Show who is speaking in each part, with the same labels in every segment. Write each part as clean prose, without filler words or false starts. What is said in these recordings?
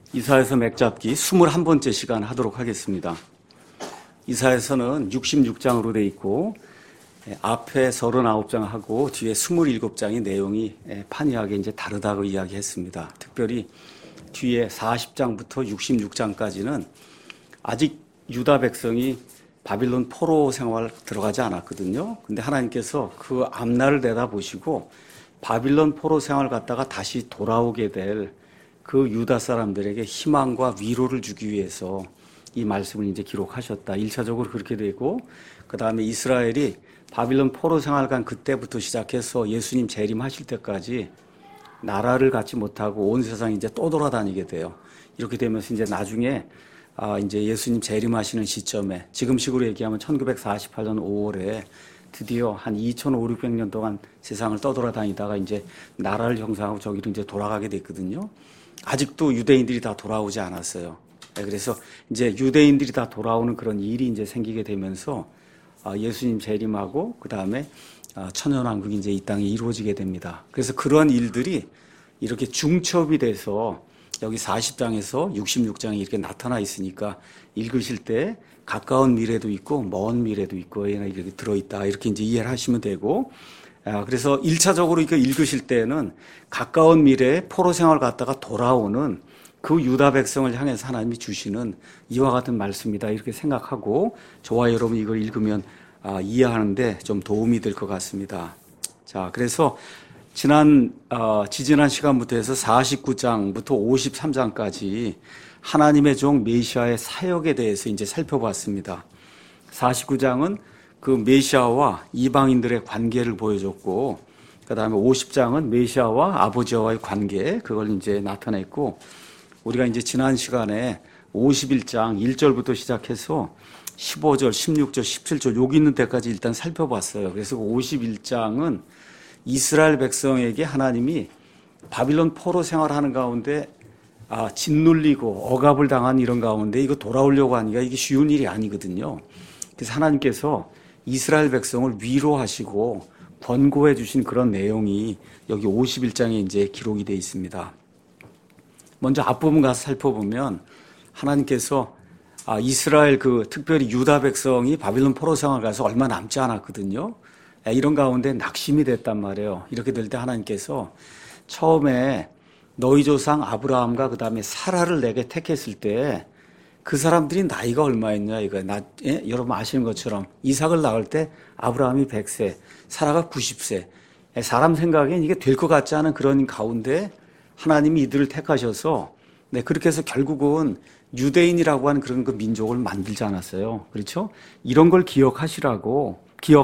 Speaker 1: 이사야서 맥잡기 21번째 시간 하도록 하겠습니다. 이사야서는 66장으로 되어 있고 앞에 39장하고 뒤에 27장의 내용이 판이하게 이제 다르다고 이야기했습니다. 특별히 뒤에 40장부터 66장까지는 아직 유다 백성이 바빌론 포로 생활 들어가지 않았거든요. 근데 하나님께서 그 앞날을 내다보시고 바빌론 포로 생활 갔다가 다시 돌아오게 될 그 유다 사람들에게 희망과 위로를 주기 위해서 이 말씀을 이제 기록하셨다. 1차적으로 그렇게 되고, 그 다음에 이스라엘이 바빌론 포로 생활 간 그때부터 시작해서 예수님 재림하실 때까지 나라를 갖지 못하고 온 세상 이제 또 돌아다니게 돼요. 이렇게 되면서 이제 나중에 이제 예수님 재림하시는 시점에 지금식으로 얘기하면 1948년 5월에 드디어 한 2,500, 600년 동안 세상을 떠돌아다니다가 이제 나라를 형성하고 저기로 이제 돌아가게 됐거든요. 아직도 유대인들이 다 돌아오지 않았어요. 그래서 이제 유대인들이 다 돌아오는 그런 일이 이제 생기게 되면서 예수님 재림하고 그 다음에 천년왕국이 이제 이 땅에 이루어지게 됩니다. 그래서 그런 일들이 이렇게 중첩이 돼서 여기 40장에서 66장에 이렇게 나타나 있으니까 읽으실 때 가까운 미래도 있고 먼 미래도 있고 이렇게 들어있다 이렇게 이제 이해를 하시면 되고, 그래서 1차적으로 이거 읽으실 때는 가까운 미래에 포로 생활 갔다가 돌아오는 그 유다 백성을 향해서 하나님이 주시는 이와 같은 말씀이다 이렇게 생각하고 저와 여러분 이걸 읽으면 이해하는데 좀 도움이 될 것 같습니다. 자, 그래서 지지난 시간부터 해서 49장부터 53장까지 하나님의 종 메시아의 사역에 대해서 이제 살펴봤습니다. 49장은 그 메시아와 이방인들의 관계를 보여줬고, 그 다음에 50장은 메시아와 아버지와의 관계, 그걸 이제 나타냈고, 우리가 이제 지난 시간에 51장 1절부터 시작해서 15절, 16절, 17절 여기 있는 데까지 일단 살펴봤어요. 그래서 51장은 이스라엘 백성에게 하나님이 바빌론 포로 생활하는 가운데 짓눌리고 억압을 당한 이런 가운데 이거 돌아오려고 하니까 이게 쉬운 일이 아니거든요. 그래서 하나님께서 이스라엘 백성을 위로하시고 권고해 주신 그런 내용이 여기 51장에 이제 기록이 되어 있습니다. 먼저 앞부분 가서 살펴보면 하나님께서 이스라엘 특별히 유다 백성이 바빌론 포로 생활 가서 얼마 남지 않았거든요. 이런 가운데 낙심이 됐단 말이에요. 이렇게 될 때 하나님께서 처음에 너희 조상 아브라함과 그 다음에 사라를 내게 택했을 때 그 사람들이 나이가 얼마였냐 이거 여러분 아시는 것처럼 이삭을 낳을 때 아브라함이 100세, 사라가 90세. 사람 생각엔 이게 될 것 같지 않은 그런 가운데 하나님이 이들을 택하셔서 그렇게 해서 결국은 유대인이라고 하는 그런 그 민족을 만들지 않았어요. 그렇죠? 이런 걸 기억하라고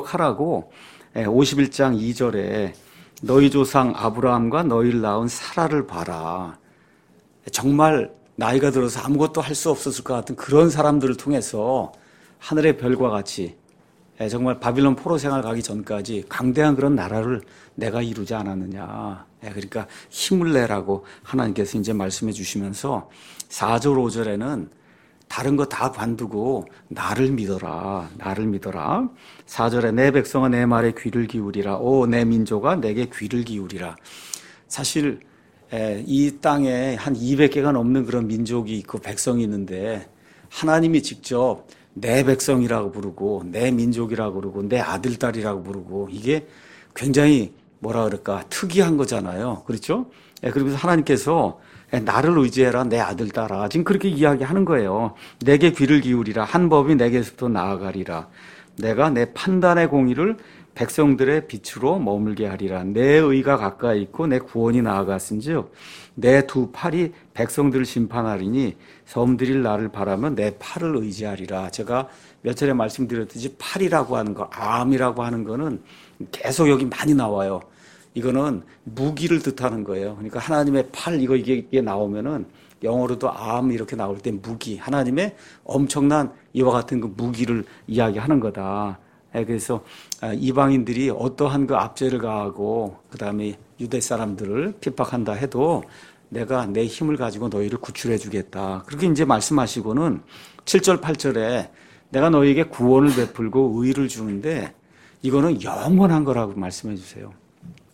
Speaker 1: 51장 2절에 너희 조상 아브라함과 너희를 낳은 사라를 봐라. 정말 나이가 들어서 아무것도 할 수 없었을 것 같은 그런 사람들을 통해서 하늘의 별과 같이 정말 바빌론 포로 생활 가기 전까지 강대한 그런 나라를 내가 이루지 않았느냐. 그러니까 힘을 내라고 하나님께서 이제 말씀해 주시면서 4절 5절에는 다른 거 다 관두고 나를 믿어라. 4절에 내 백성아 내 말에 귀를 기울이라. 오 내 민족아 내게 귀를 기울이라. 사실 이 땅에 한 200개가 넘는 그런 민족이 있고 백성이 있는데 하나님이 직접 내 백성이라고 부르고 내 민족이라고 부르고 내 아들 딸이라고 부르고 이게 굉장히 뭐라 그럴까 특이한 거잖아요. 그렇죠? 그러면서 하나님께서 나를 의지해라 내 아들 딸아 지금 그렇게 이야기하는 거예요. 내게 귀를 기울이라 한 법이 내게서부터 나아가리라. 내가 내 판단의 공의를 백성들의 빛으로 머물게 하리라. 내 의가 가까이 있고 내 구원이 나아갔은즉 내 두 팔이 백성들을 심판하리니 섬들이 나를 바라면 내 팔을 의지하리라. 제가 몇 차례 말씀드렸듯이 팔이라고 하는 거, 암이라고 하는 거는 계속 여기 많이 나와요. 이거는 무기를 뜻하는 거예요. 그러니까 하나님의 팔 이게 나오면은 영어로도 암 이렇게 나올 때 무기, 하나님의 엄청난 이와 같은 그 무기를 이야기하는 거다. 그래서 이방인들이 어떠한 그 압제를 가하고 그 다음에 유대 사람들을 핍박한다 해도 내가 내 힘을 가지고 너희를 구출해 주겠다. 그렇게 이제 말씀하시고는 7절 8절에 내가 너희에게 구원을 베풀고 의를 주는데 이거는 영원한 거라고 말씀해 주세요.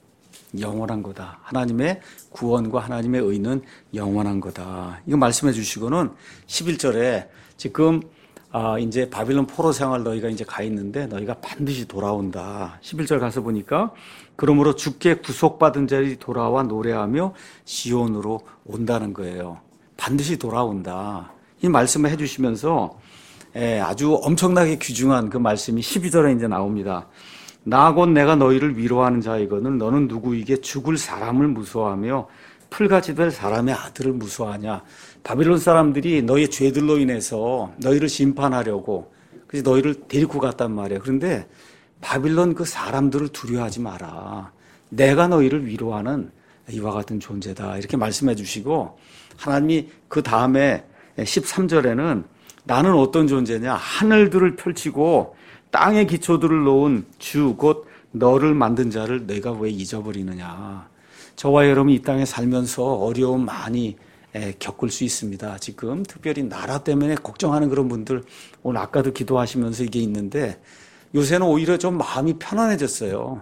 Speaker 1: 영원한 거다. 하나님의 구원과 하나님의 의는 영원한 거다. 이거 말씀해 주시고는 11절에 지금 이제 바빌론 포로 생활 너희가 이제 가 있는데 너희가 반드시 돌아온다. 11절 가서 보니까 그러므로 주께 구속받은 자들이 돌아와 노래하며 시온으로 온다는 거예요. 반드시 돌아온다. 이 말씀을 해주시면서 아주 엄청나게 귀중한 그 말씀이 12절에 이제 나옵니다. 나 곧 내가 너희를 위로하는 자이거늘 너는 누구에게 죽을 사람을 무서워하며 풀같이 될 사람의 아들을 무서워하냐. 바빌론 사람들이 너희의 죄들로 인해서 너희를 심판하려고 그래서 너희를 데리고 갔단 말이에요. 그런데 바빌론 그 사람들을 두려워하지 마라. 내가 너희를 위로하는 이와 같은 존재다. 이렇게 말씀해 주시고 하나님이 그 다음에 13절에는 나는 어떤 존재냐. 하늘들을 펼치고 땅의 기초들을 놓은 주 곧 너를 만든 자를 내가 왜 잊어버리느냐. 저와 여러분이 이 땅에 살면서 어려움 많이 겪을 수 있습니다. 지금 특별히 나라 때문에 걱정하는 그런 분들 오늘 아까도 기도하시면서 이게 있는데 요새는 오히려 좀 마음이 편안해졌어요.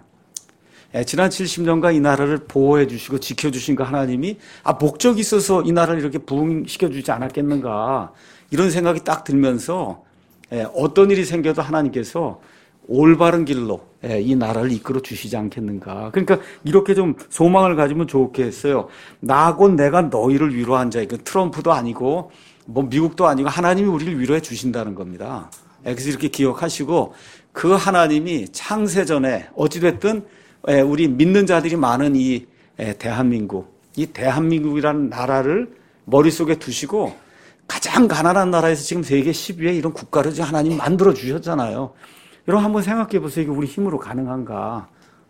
Speaker 1: 지난 70년간 이 나라를 보호해 주시고 지켜주신 그 하나님이 목적이 있어서 이 나라를 이렇게 부흥시켜 주지 않았겠는가 이런 생각이 딱 들면서 어떤 일이 생겨도 하나님께서 올바른 길로 이 나라를 이끌어 주시지 않겠는가. 그러니까 이렇게 좀 소망을 가지면 좋겠어요. 나 곧 내가 너희를 위로한 자. 트럼프도 아니고 뭐 미국도 아니고 하나님이 우리를 위로해 주신다는 겁니다. 그래서 이렇게 기억하시고 그 하나님이 창세전에 어찌됐든 우리 믿는 자들이 많은 이 대한민국, 이 대한민국이라는 나라를 머릿속에 두시고 가장 가난한 나라에서 지금 세계 10위의 이런 국가를 하나님 만들어 주셨잖아요. 여러분 한번 생각해 보세요. 이게 우리 힘으로 가능한가?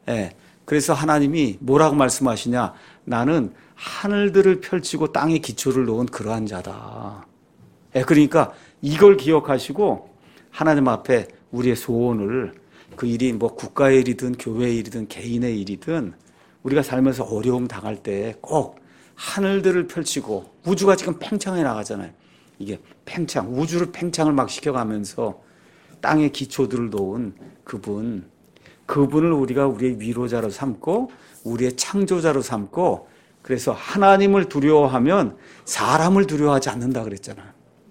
Speaker 1: 그래서 하나님이 뭐라고 말씀하시냐? 나는 하늘들을 펼치고 땅에 기초를 놓은 그러한 자다. 그러니까 이걸 기억하시고 하나님 앞에 우리의 소원을 그 일이 뭐 국가의 일이든 교회의 일이든 개인의 일이든 우리가 살면서 어려움 당할 때 꼭 하늘들을 펼치고 우주가 지금 팽창해 나가잖아요. 이게 팽창, 우주를 팽창을 막 시켜가면서 땅의 기초들을 놓은 그분을 우리가 우리의 위로자로 삼고 우리의 창조자로 삼고 그래서 하나님을 두려워하면 사람을 두려워하지 않는다 그랬잖아요.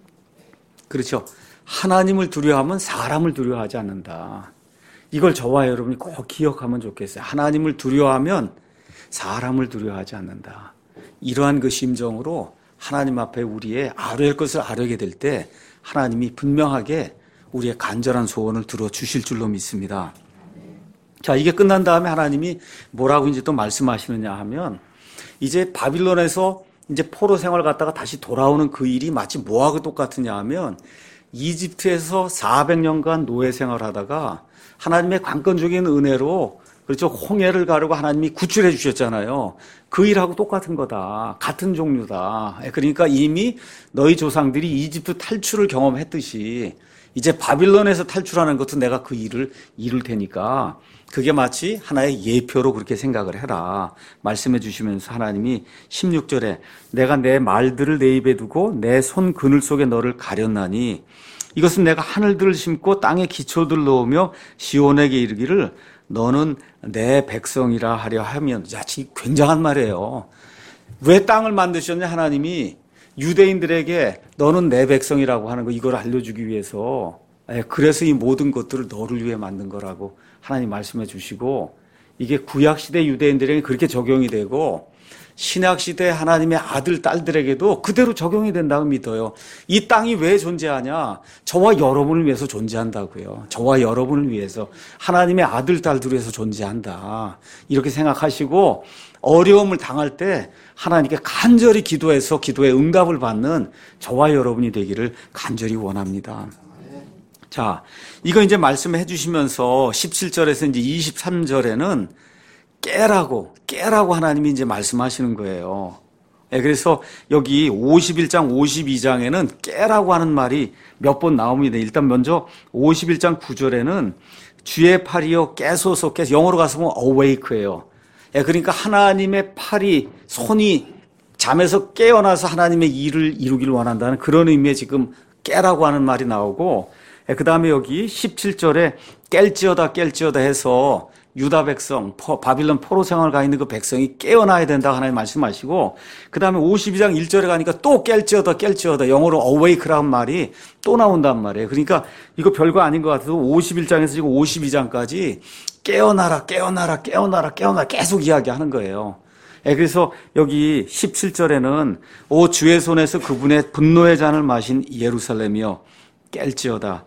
Speaker 1: 그렇죠? 하나님을 두려워하면 사람을 두려워하지 않는다. 이걸 저와 여러분이 꼭 기억하면 좋겠어요. 하나님을 두려워하면 사람을 두려워하지 않는다. 이러한 그 심정으로 하나님 앞에 우리의 아뢰할 것을 아뢰게 될 때 하나님이 분명하게 우리의 간절한 소원을 들어주실 줄로 믿습니다. 자, 이게 끝난 다음에 하나님이 뭐라고 이제 또 말씀하시느냐 하면 이제 바빌론에서 이제 포로 생활 갔다가 다시 돌아오는 그 일이 마치 뭐하고 똑같으냐 하면 이집트에서 400년간 노예 생활하다가 하나님의 강권적인 은혜로 그렇죠. 홍해를 가르고 하나님이 구출해 주셨잖아요. 그 일하고 똑같은 거다. 같은 종류다. 그러니까 이미 너희 조상들이 이집트 탈출을 경험했듯이 이제 바빌론에서 탈출하는 것도 내가 그 일을 이룰 테니까 그게 마치 하나의 예표로 그렇게 생각을 해라. 말씀해 주시면서 하나님이 16절에 내가 내 말들을 내 입에 두고 내 손 그늘 속에 너를 가렸나니 이것은 내가 하늘들을 심고 땅에 기초들을 놓으며 시온에게 이르기를 너는 내 백성이라 하려 하면, 야, 굉장한 말이에요. 왜 땅을 만드셨냐? 하나님이 유대인들에게 너는 내 백성이라고 하는 거, 이걸 알려주기 위해서. 그래서 이 모든 것들을 너를 위해 만든 거라고 하나님 말씀해 주시고, 이게 구약시대 유대인들에게 그렇게 적용이 되고, 신약시대 하나님의 아들, 딸들에게도 그대로 적용이 된다고 믿어요. 이 땅이 왜 존재하냐? 저와 여러분을 위해서 존재한다고요. 저와 여러분을 위해서. 하나님의 아들, 딸들을 위해서 존재한다. 이렇게 생각하시고 어려움을 당할 때 하나님께 간절히 기도해서 기도의 응답을 받는 저와 여러분이 되기를 간절히 원합니다. 자, 이거 이제 말씀해 주시면서 17절에서 이제 23절에는 깨라고 하나님이 이제 말씀하시는 거예요. 그래서 여기 51장, 52장에는 깨라고 하는 말이 몇 번 나옵니다. 일단 먼저 51장 9절에는 주의 팔이여 깨소서, 영어로 가서 보면 awake예요. 그러니까 하나님의 팔이, 손이 잠에서 깨어나서 하나님의 일을 이루기를 원한다는 그런 의미의 지금 깨라고 하는 말이 나오고, 그 다음에 여기 17절에 깰지어다 해서 유다 백성, 바빌론 포로 생활 가 있는 그 백성이 깨어나야 된다 하나님 말씀하시고, 그 다음에 52장 1절에 가니까 또 깰지어다. 영어로 awake라는 말이 또 나온단 말이에요. 그러니까 이거 별거 아닌 것 같아서 51장에서 지금 52장까지 깨어나라 계속 이야기하는 거예요. 그래서 여기 17절에는 오 주의 손에서 그분의 분노의 잔을 마신 예루살렘이여 깰지어다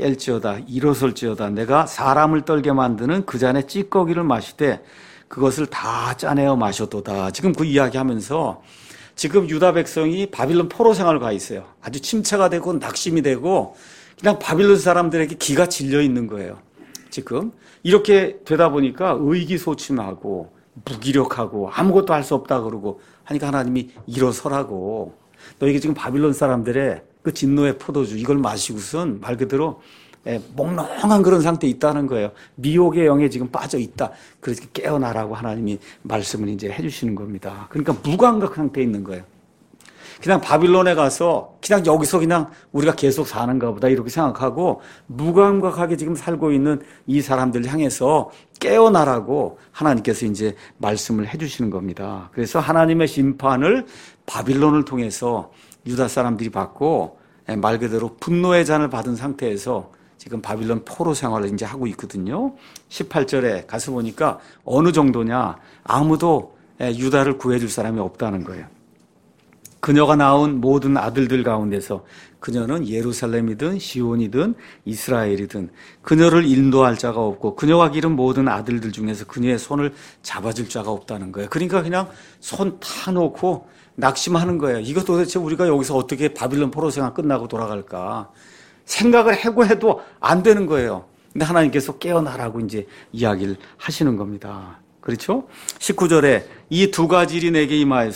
Speaker 1: 일어설지어다. 내가 사람을 떨게 만드는 그 잔의 찌꺼기를 마시되 그것을 다 짜내어 마셨도다. 지금 그 이야기하면서 지금 유다 백성이 바빌론 포로 생활을 가 있어요. 아주 침체가 되고 낙심이 되고 그냥 바빌론 사람들에게 기가 질려 있는 거예요. 지금 이렇게 되다 보니까 의기소침하고 무기력하고 아무것도 할 수 없다 그러고 하니까 하나님이 일어서라고, 너에게 지금 바빌론 사람들의 그 진노의 포도주 이걸 마시고선 말 그대로 몽롱한 그런 상태에 있다는 거예요. 미혹의 영에 지금 빠져 있다. 그래서 깨어나라고 하나님이 말씀을 이제 해주시는 겁니다. 그러니까 무감각 상태에 있는 거예요. 그냥 바빌론에 가서 그냥 여기서 그냥 우리가 계속 사는가 보다 이렇게 생각하고 무감각하게 지금 살고 있는 이 사람들을 향해서 깨어나라고 하나님께서 이제 말씀을 해주시는 겁니다. 그래서 하나님의 심판을 바빌론을 통해서 유다 사람들이 받고 말 그대로 분노의 잔을 받은 상태에서 지금 바빌론 포로 생활을 이제 하고 있거든요. 18절에 가서 보니까 어느 정도냐, 아무도 유다를 구해줄 사람이 없다는 거예요. 그녀가 낳은 모든 아들들 가운데서 그녀는 예루살렘이든 시온이든 이스라엘이든 그녀를 인도할 자가 없고 그녀가 기른 모든 아들들 중에서 그녀의 손을 잡아줄 자가 없다는 거예요. 그러니까 그냥 손 타놓고 낙심하는 거예요. 이거 도대체 우리가 여기서 어떻게 바빌론 포로 생활 끝나고 돌아갈까 생각을 하고 해도 안 되는 거예요. 근데 하나님께서 깨어나라고 이제 이야기를 하시는 겁니다. 그렇죠? 19절에 이 두 가지 일이 내게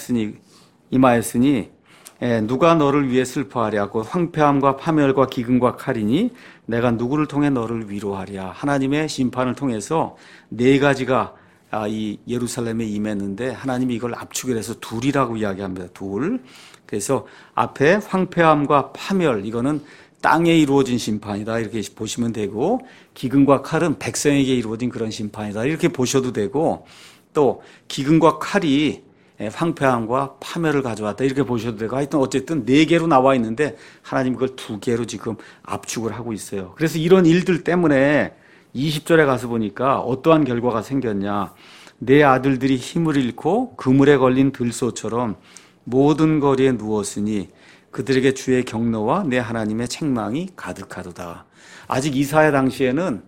Speaker 1: 임하였으니 누가 너를 위해 슬퍼하랴고 황폐함과 파멸과 기근과 칼이니 내가 누구를 통해 너를 위로하랴. 하나님의 심판을 통해서 네 가지가 이 예루살렘에 임했는데 하나님이 이걸 압축을 해서 둘이라고 이야기합니다. 둘. 그래서 앞에 황폐함과 파멸, 이거는 땅에 이루어진 심판이다 이렇게 보시면 되고, 기근과 칼은 백성에게 이루어진 그런 심판이다 이렇게 보셔도 되고, 또 기근과 칼이 황폐함과 파멸을 가져왔다 이렇게 보셔도 되고, 하여튼 어쨌든 네 개로 나와 있는데 하나님 그걸 두 개로 지금 압축을 하고 있어요. 그래서 이런 일들 때문에 20절에 가서 보니까 어떠한 결과가 생겼냐, 내 아들들이 힘을 잃고 그물에 걸린 들소처럼 모든 거리에 누웠으니 그들에게 주의 경노와 내 하나님의 책망이 가득하도다. 아직 이사야 당시에는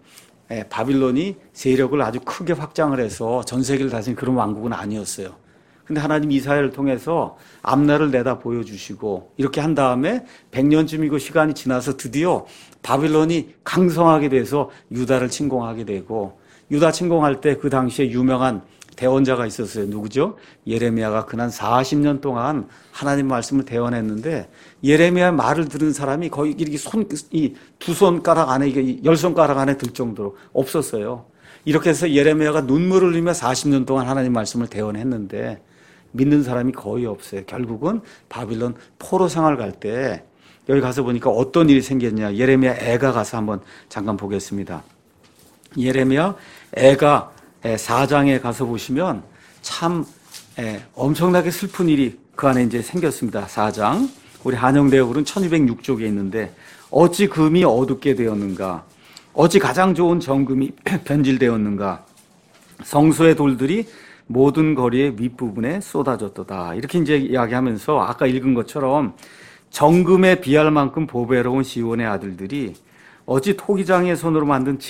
Speaker 1: 바빌론이 세력을 아주 크게 확장을 해서 전 세계를 다스린 그런 왕국은 아니었어요. 근데 하나님 이사야를 통해서 앞날을 내다 보여주시고 이렇게 한 다음에 100년쯤이고 시간이 지나서 드디어 바빌론이 강성하게 돼서 유다를 침공하게 되고, 유다 침공할 때 그 당시에 유명한 대언자가 있었어요. 누구죠? 예레미야가 그난 40년 동안 하나님 말씀을 대언했는데 예레미야의 말을 들은 사람이 거의 이렇게 두 손가락 안에, 이게 10손가락 안에 들 정도로 없었어요. 이렇게 해서 예레미야가 눈물을 흘리며 40년 동안 하나님 말씀을 대언했는데 믿는 사람이 거의 없어요. 결국은 바빌론 포로 생활 갈 때 여기 가서 보니까 어떤 일이 생겼냐. 예레미야 애가 가서 한번 잠깐 보겠습니다. 예레미야 애가 4장에 가서 보시면 참 엄청나게 슬픈 일이 그 안에 이제 생겼습니다. 4장. 우리 한영대역으로는 1206쪽에 있는데, 어찌 금이 어둡게 되었는가? 어찌 가장 좋은 정금이 변질되었는가? 성소의 돌들이 모든 거리의 윗부분에 쏟아졌도다. 이렇게 이제 이야기하면서 아까 읽은 것처럼 정금에 비할 만큼 보배로운 시온의 아들들이 어찌 토기장의 손으로 만든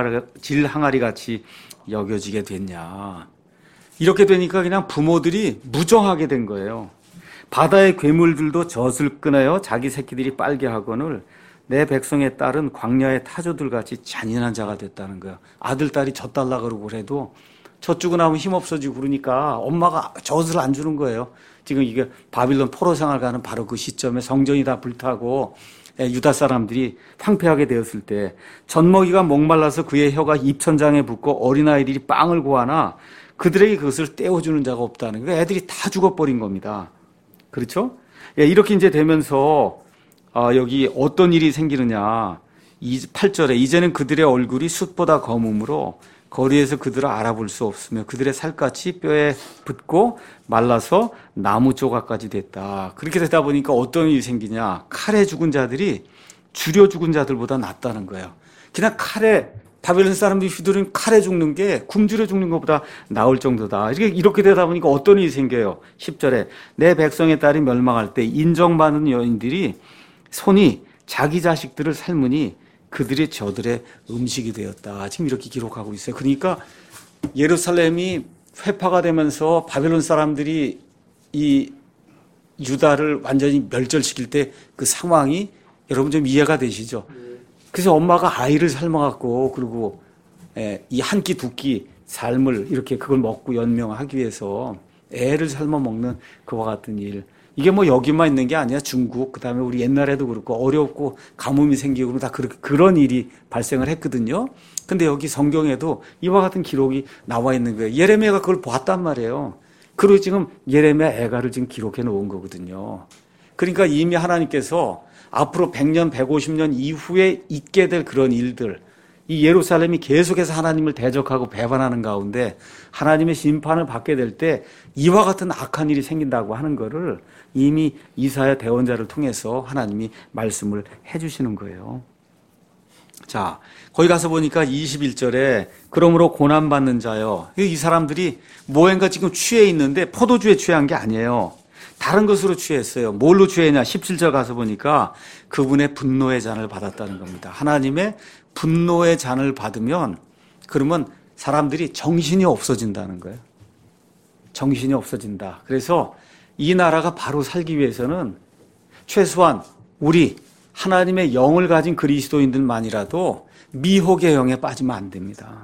Speaker 1: 질항아리 같이 여겨지게 됐냐. 이렇게 되니까 그냥 부모들이 무정하게 된 거예요. 바다의 괴물들도 젖을 끊어요 자기 새끼들이 빨게 하거늘 내 백성의 딸은 광야의 타조들 같이 잔인한 자가 됐다는 거야. 아들, 딸이 젖 달라 그러고 그래도 젖 주고 나면 힘없어지고 그러니까 엄마가 젖을 안 주는 거예요. 지금 이게 바빌론 포로 생활 가는 바로 그 시점에 성전이 다 불타고 유다 사람들이 황폐하게 되었을 때 젖먹이가 목말라서 그의 혀가 입천장에 붙고 어린아이들이 빵을 구하나 그들에게 그것을 떼어주는 자가 없다는 거예요. 애들이 다 죽어버린 겁니다. 그렇죠? 이렇게 이제 되면서 여기 어떤 일이 생기느냐. 8절에 이제는 그들의 얼굴이 숯보다 검음으로 거리에서 그들을 알아볼 수 없으며 그들의 살갗이 뼈에 붙고 말라서 나무 조각까지 됐다. 그렇게 되다 보니까 어떤 일이 생기냐. 칼에 죽은 자들이 주려 죽은 자들보다 낫다는 거예요. 그냥 칼에 바벨론 사람들이 휘두른 칼에 죽는 게 굶주려 죽는 것보다 나을 정도다. 이렇게 되다 보니까 어떤 일이 생겨요. 10절에 내 백성의 딸이 멸망할 때 인정받는 여인들이 손이 자기 자식들을 삶으니 그들이 저들의 음식이 되었다. 지금 이렇게 기록하고 있어요. 그러니까 예루살렘이 회파가 되면서 바벨론 사람들이 이 유다를 완전히 멸절시킬 때 그 상황이 여러분 좀 이해가 되시죠? 그래서 엄마가 아이를 삶아갖고 그리고 이 한 끼 두 끼 삶을 이렇게 그걸 먹고 연명하기 위해서 애를 삶아 먹는 그와 같은 일. 이게 뭐 여기만 있는 게 아니야. 중국, 그 다음에 우리 옛날에도 그렇고 어렵고 가뭄이 생기고 다 그런 일이 발생을 했거든요. 근데 여기 성경에도 이와 같은 기록이 나와 있는 거예요. 예레미야가 그걸 봤단 말이에요. 그리고 지금 예레미야 애가를 지금 기록해 놓은 거거든요. 그러니까 이미 하나님께서 앞으로 100년, 150년 이후에 있게 될 그런 일들, 이 예루살렘이 계속해서 하나님을 대적하고 배반하는 가운데 하나님의 심판을 받게 될 때 이와 같은 악한 일이 생긴다고 하는 거를 이미 이사야 대언자를 통해서 하나님이 말씀을 해주시는 거예요. 자, 거기 가서 보니까 21절에 그러므로 고난받는 자여. 이 사람들이 뭐인가 지금 취해 있는데 포도주에 취한 게 아니에요. 다른 것으로 취했어요. 뭘로 취했냐? 17절 가서 보니까 그분의 분노의 잔을 받았다는 겁니다. 하나님의 분노의 잔을 받으면 그러면 사람들이 정신이 없어진다는 거예요. 정신이 없어진다. 그래서 이 나라가 바로 살기 위해서는 최소한 우리 하나님의 영을 가진 그리스도인들만이라도 미혹의 영에 빠지면 안 됩니다.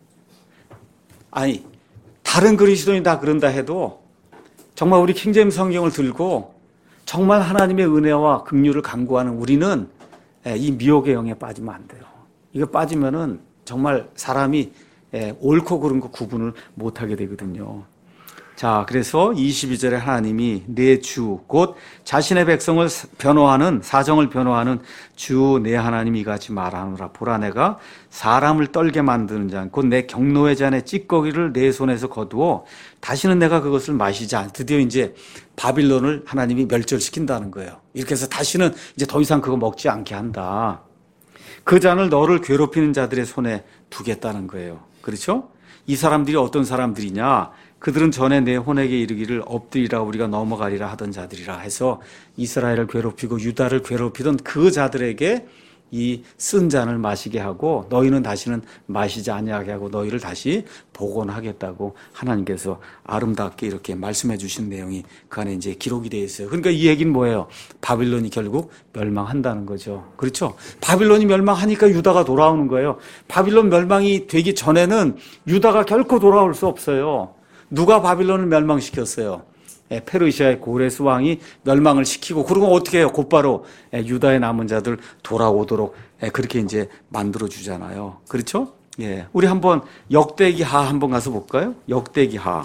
Speaker 1: 아니, 다른 그리스도인 다 그런다 해도 정말 우리 킹제임스 성경을 들고 정말 하나님의 은혜와 긍휼을 간구하는 우리는 이 미혹의 영에 빠지면 안 돼요. 이거 빠지면은 정말 사람이 옳고 그른 거 구분을 못하게 되거든요. 자, 그래서 22절에 하나님이 내 주, 곧 자신의 백성을 변호하는, 사정을 변호하는 주 내 하나님이 이같이 말하노라. 보라, 내가 사람을 떨게 만드는 잔, 곧 내 경노의 잔의 찌꺼기를 내 손에서 거두어 다시는 내가 그것을 마시지 않. 드디어 이제 바빌론을 하나님이 멸절시킨다는 거예요. 이렇게 해서 다시는 이제 더 이상 그거 먹지 않게 한다. 그 잔을 너를 괴롭히는 자들의 손에 두겠다는 거예요. 그렇죠? 이 사람들이 어떤 사람들이냐? 그들은 전에 내 혼에게 이르기를 엎드리라 우리가 넘어가리라 하던 자들이라 해서 이스라엘을 괴롭히고 유다를 괴롭히던 그 자들에게 이 쓴 잔을 마시게 하고 너희는 다시는 마시지 아니하게 하고 너희를 다시 복원하겠다고 하나님께서 아름답게 이렇게 말씀해 주신 내용이 그 안에 이제 기록이 되어 있어요. 그러니까 이 얘기는 뭐예요? 바빌론이 결국 멸망한다는 거죠. 그렇죠? 바빌론이 멸망하니까 유다가 돌아오는 거예요. 바빌론 멸망이 되기 전에는 유다가 결코 돌아올 수 없어요. 누가 바빌론을 멸망시켰어요? 페르시아의 고레스 왕이 멸망을 시키고 그러고 어떻게 해요? 곧바로 유다의 남은 자들 돌아오도록 그렇게 이제 만들어 주잖아요. 그렇죠? 예. 우리 한번 역대기하 한번 가서 볼까요? 역대기하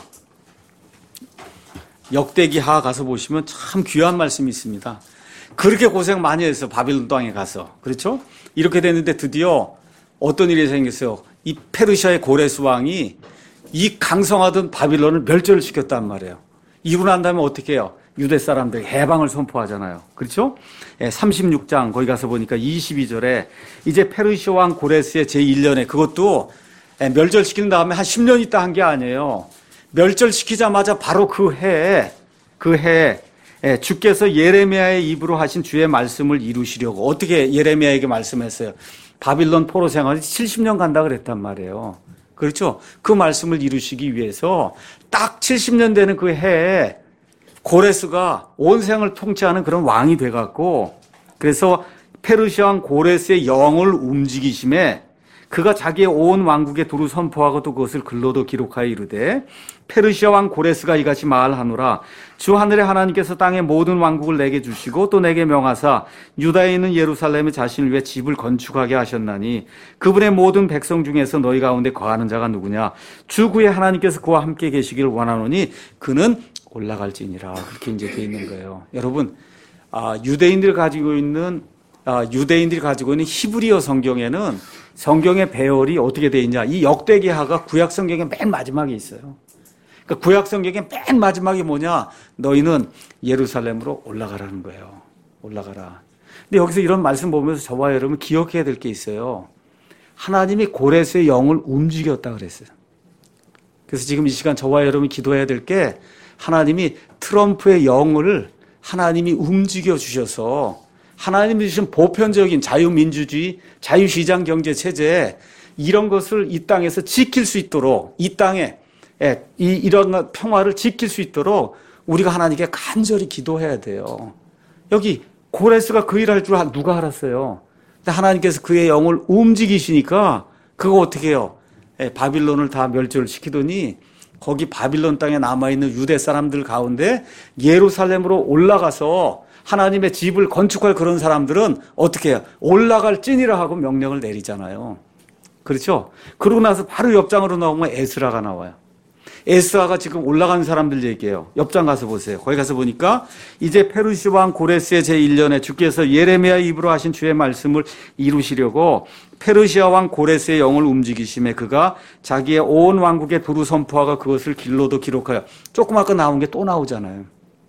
Speaker 1: 가서 보시면 참 귀한 말씀이 있습니다. 그렇게 고생 많이 했어. 바빌론 땅에 가서. 그렇죠? 이렇게 됐는데 드디어 어떤 일이 생겼어요? 이 페르시아의 고레스 왕이 이 강성하던 바빌론을 멸절을 시켰단 말이에요. 이러고 난 다음에 어떻게 해요? 유대 사람들이 해방을 선포하잖아요. 그렇죠? 36장 거기 가서 보니까 22절에 이제 페르시아 왕 고레스의 제1년에 그것도 멸절시킨 다음에 한 10년 있다 한 게 아니에요. 멸절시키자마자 바로 그 해에 주께서 예레미야의 입으로 하신 주의 말씀을 이루시려고 어떻게 예레미야에게 말씀했어요? 바빌론 포로 생활이 70년 간다 그랬단 말이에요. 그렇죠? 그 말씀을 이루시기 위해서 딱 70년 되는 그 해에 고레스가 온 세상을 통치하는 그런 왕이 돼갖고 그래서 페르시아 왕 고레스의 영을 움직이심에 그가 자기의 온 왕국에 두루 선포하고 또 그것을 글로도 기록하여 이르되 페르시아 왕 고레스가 이같이 말하노라. 주 하늘의 하나님께서 땅의 모든 왕국을 내게 주시고 또 내게 명하사 유다에 있는 예루살렘에 자신을 위해 집을 건축하게 하셨나니 그분의 모든 백성 중에서 너희 가운데 거하는 자가 누구냐? 주 그의 하나님께서 그와 함께 계시기를 원하노니 그는 올라갈지니라. 그렇게 이제 돼 있는 거예요. 여러분, 유대인들이 가지고 있는 히브리어 성경에는 성경의 배열이 어떻게 되어 있냐. 이 역대기하가 구약 성경의 맨 마지막에 있어요. 그러니까 구약 성경의 맨 마지막이 뭐냐. 너희는 예루살렘으로 올라가라는 거예요. 올라가라. 근데 여기서 이런 말씀 보면서 저와 여러분 기억해야 될 게 있어요. 하나님이 고레스의 영을 움직였다 그랬어요. 그래서 지금 이 시간 저와 여러분이 기도해야 될 게 하나님이 트럼프의 영을 하나님이 움직여 주셔서 하나님이 주신 보편적인 자유민주주의, 자유시장 경제 체제 이런 것을 이 땅에서 지킬 수 있도록 이 땅에 이런 평화를 지킬 수 있도록 우리가 하나님께 간절히 기도해야 돼요. 여기 고레스가 그 일할 줄 누가 알았어요? 근데 하나님께서 그의 영을 움직이시니까 그거 어떻게 해요? 바빌론을 다 멸절을 시키더니 거기 바빌론 땅에 남아있는 유대 사람들 가운데 예루살렘으로 올라가서 하나님의 집을 건축할 그런 사람들은 어떻게 해요? 올라갈 찐이라 하고 명령을 내리잖아요. 그렇죠? 그러고 나서 바로 옆장으로 나오면 에스라가 나와요. 에스라가 지금 올라간 사람들 얘기해요. 옆장 가서 보세요. 거기 가서 보니까 이제 페르시아 왕 고레스의 제1년에 주께서 예레미야 입으로 하신 주의 말씀을 이루시려고 페르시아 왕 고레스의 영을 움직이심에 그가 자기의 온 왕국에 두루 선포하고 그것을 길로도 기록하여 조금 아까 나온 게 또 나오잖아요.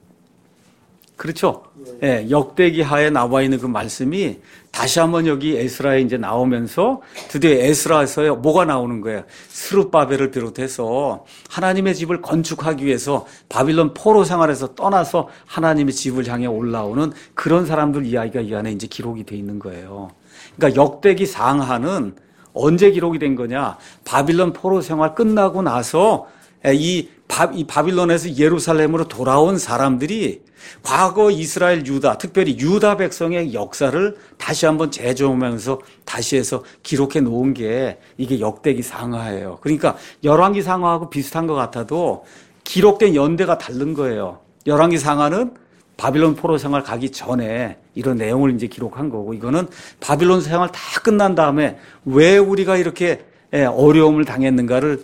Speaker 1: 그렇죠? 예, 역대기 하에 나와 있는 그 말씀이 다시 한번 여기 에스라에 이제 나오면서 드디어 에스라에서 뭐가 나오는 거예요? 스룹바벨을 비롯해서 하나님의 집을 건축하기 위해서 바빌론 포로 생활에서 떠나서 하나님의 집을 향해 올라오는 그런 사람들 이야기가 이 안에 이제 기록이 돼 있는 거예요. 그러니까 역대기 상하는 언제 기록이 된 거냐? 바빌론 포로 생활 끝나고 나서 이 바빌론에서 예루살렘으로 돌아온 사람들이 과거 이스라엘 유다, 특별히 유다 백성의 역사를 다시 한번 재조명하면서 다시 해서 기록해 놓은 게 이게 역대기 상하예요. 그러니까 열왕기 상하하고 비슷한 것 같아도 기록된 연대가 다른 거예요. 열왕기 상하는 바빌론 포로 생활 가기 전에 이런 내용을 이제 기록한 거고, 이거는 바빌론 생활 다 끝난 다음에 왜 우리가 이렇게 어려움을 당했는가를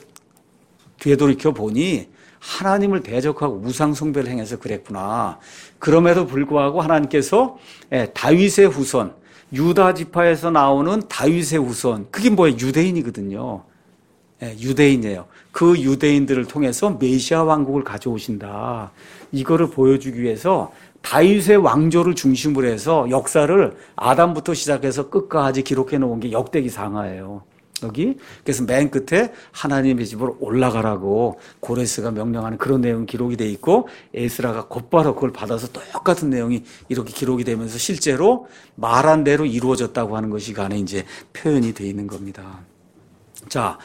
Speaker 1: 되돌이켜 보니 하나님을 대적하고 우상숭배를 행해서 그랬구나. 그럼에도 불구하고 하나님께서 다윗의 후손, 유다 지파에서 나오는 다윗의 후손, 그게 뭐예요? 유대인이거든요. 유대인이에요. 그 유대인들을 통해서 메시아 왕국을 가져오신다. 이거를 보여주기 위해서 다윗의 왕조를 중심으로 해서 역사를 아담부터 시작해서 끝까지 기록해 놓은 게 역대기 상하예요. 여기. 그래서 맨 끝에 하나님의 집으로 올라가라고 고레스가 명령하는 그런 내용이 기록이 돼 있고, 에스라가 곧바로 그걸 받아서 똑같은 내용이 이렇게 기록이 되면서 실제로 말한 대로 이루어졌다고 하는 것이 그 안에 이제 표현이 돼 있는 겁니다. 자,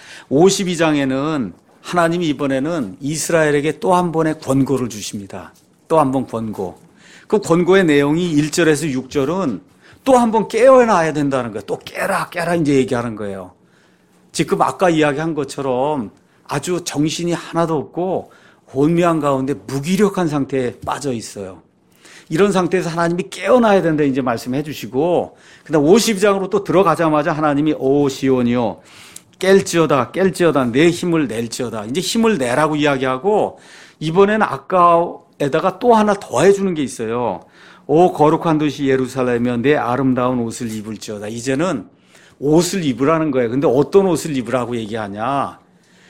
Speaker 1: 52장에는 하나님이 이번에는 이스라엘에게 또 한 번의 권고를 주십니다. 또 한 번 권고. 그 권고의 내용이 1절에서 6절은 또 한 번 깨어나야 된다는 거예요. 또 깨라 이제 얘기하는 거예요. 지금 아까 이야기한 것처럼 아주 정신이 하나도 없고 혼미한 가운데 무기력한 상태에 빠져 있어요. 이런 상태에서 하나님이 깨어나야 된다 이제 말씀해 주시고, 그다음 52장으로 또 들어가자마자 하나님이 오 시온이요 깰지어다 내 힘을 낼지어다. 이제 힘을 내라고 이야기하고, 이번에는 아까에다가 또 하나 더해 주는 게 있어요. 오 거룩한 도시 예루살렘이여 내 아름다운 옷을 입을지어다. 이제는 옷을 입으라는 거예요. 근데 어떤 옷을 입으라고 얘기하냐?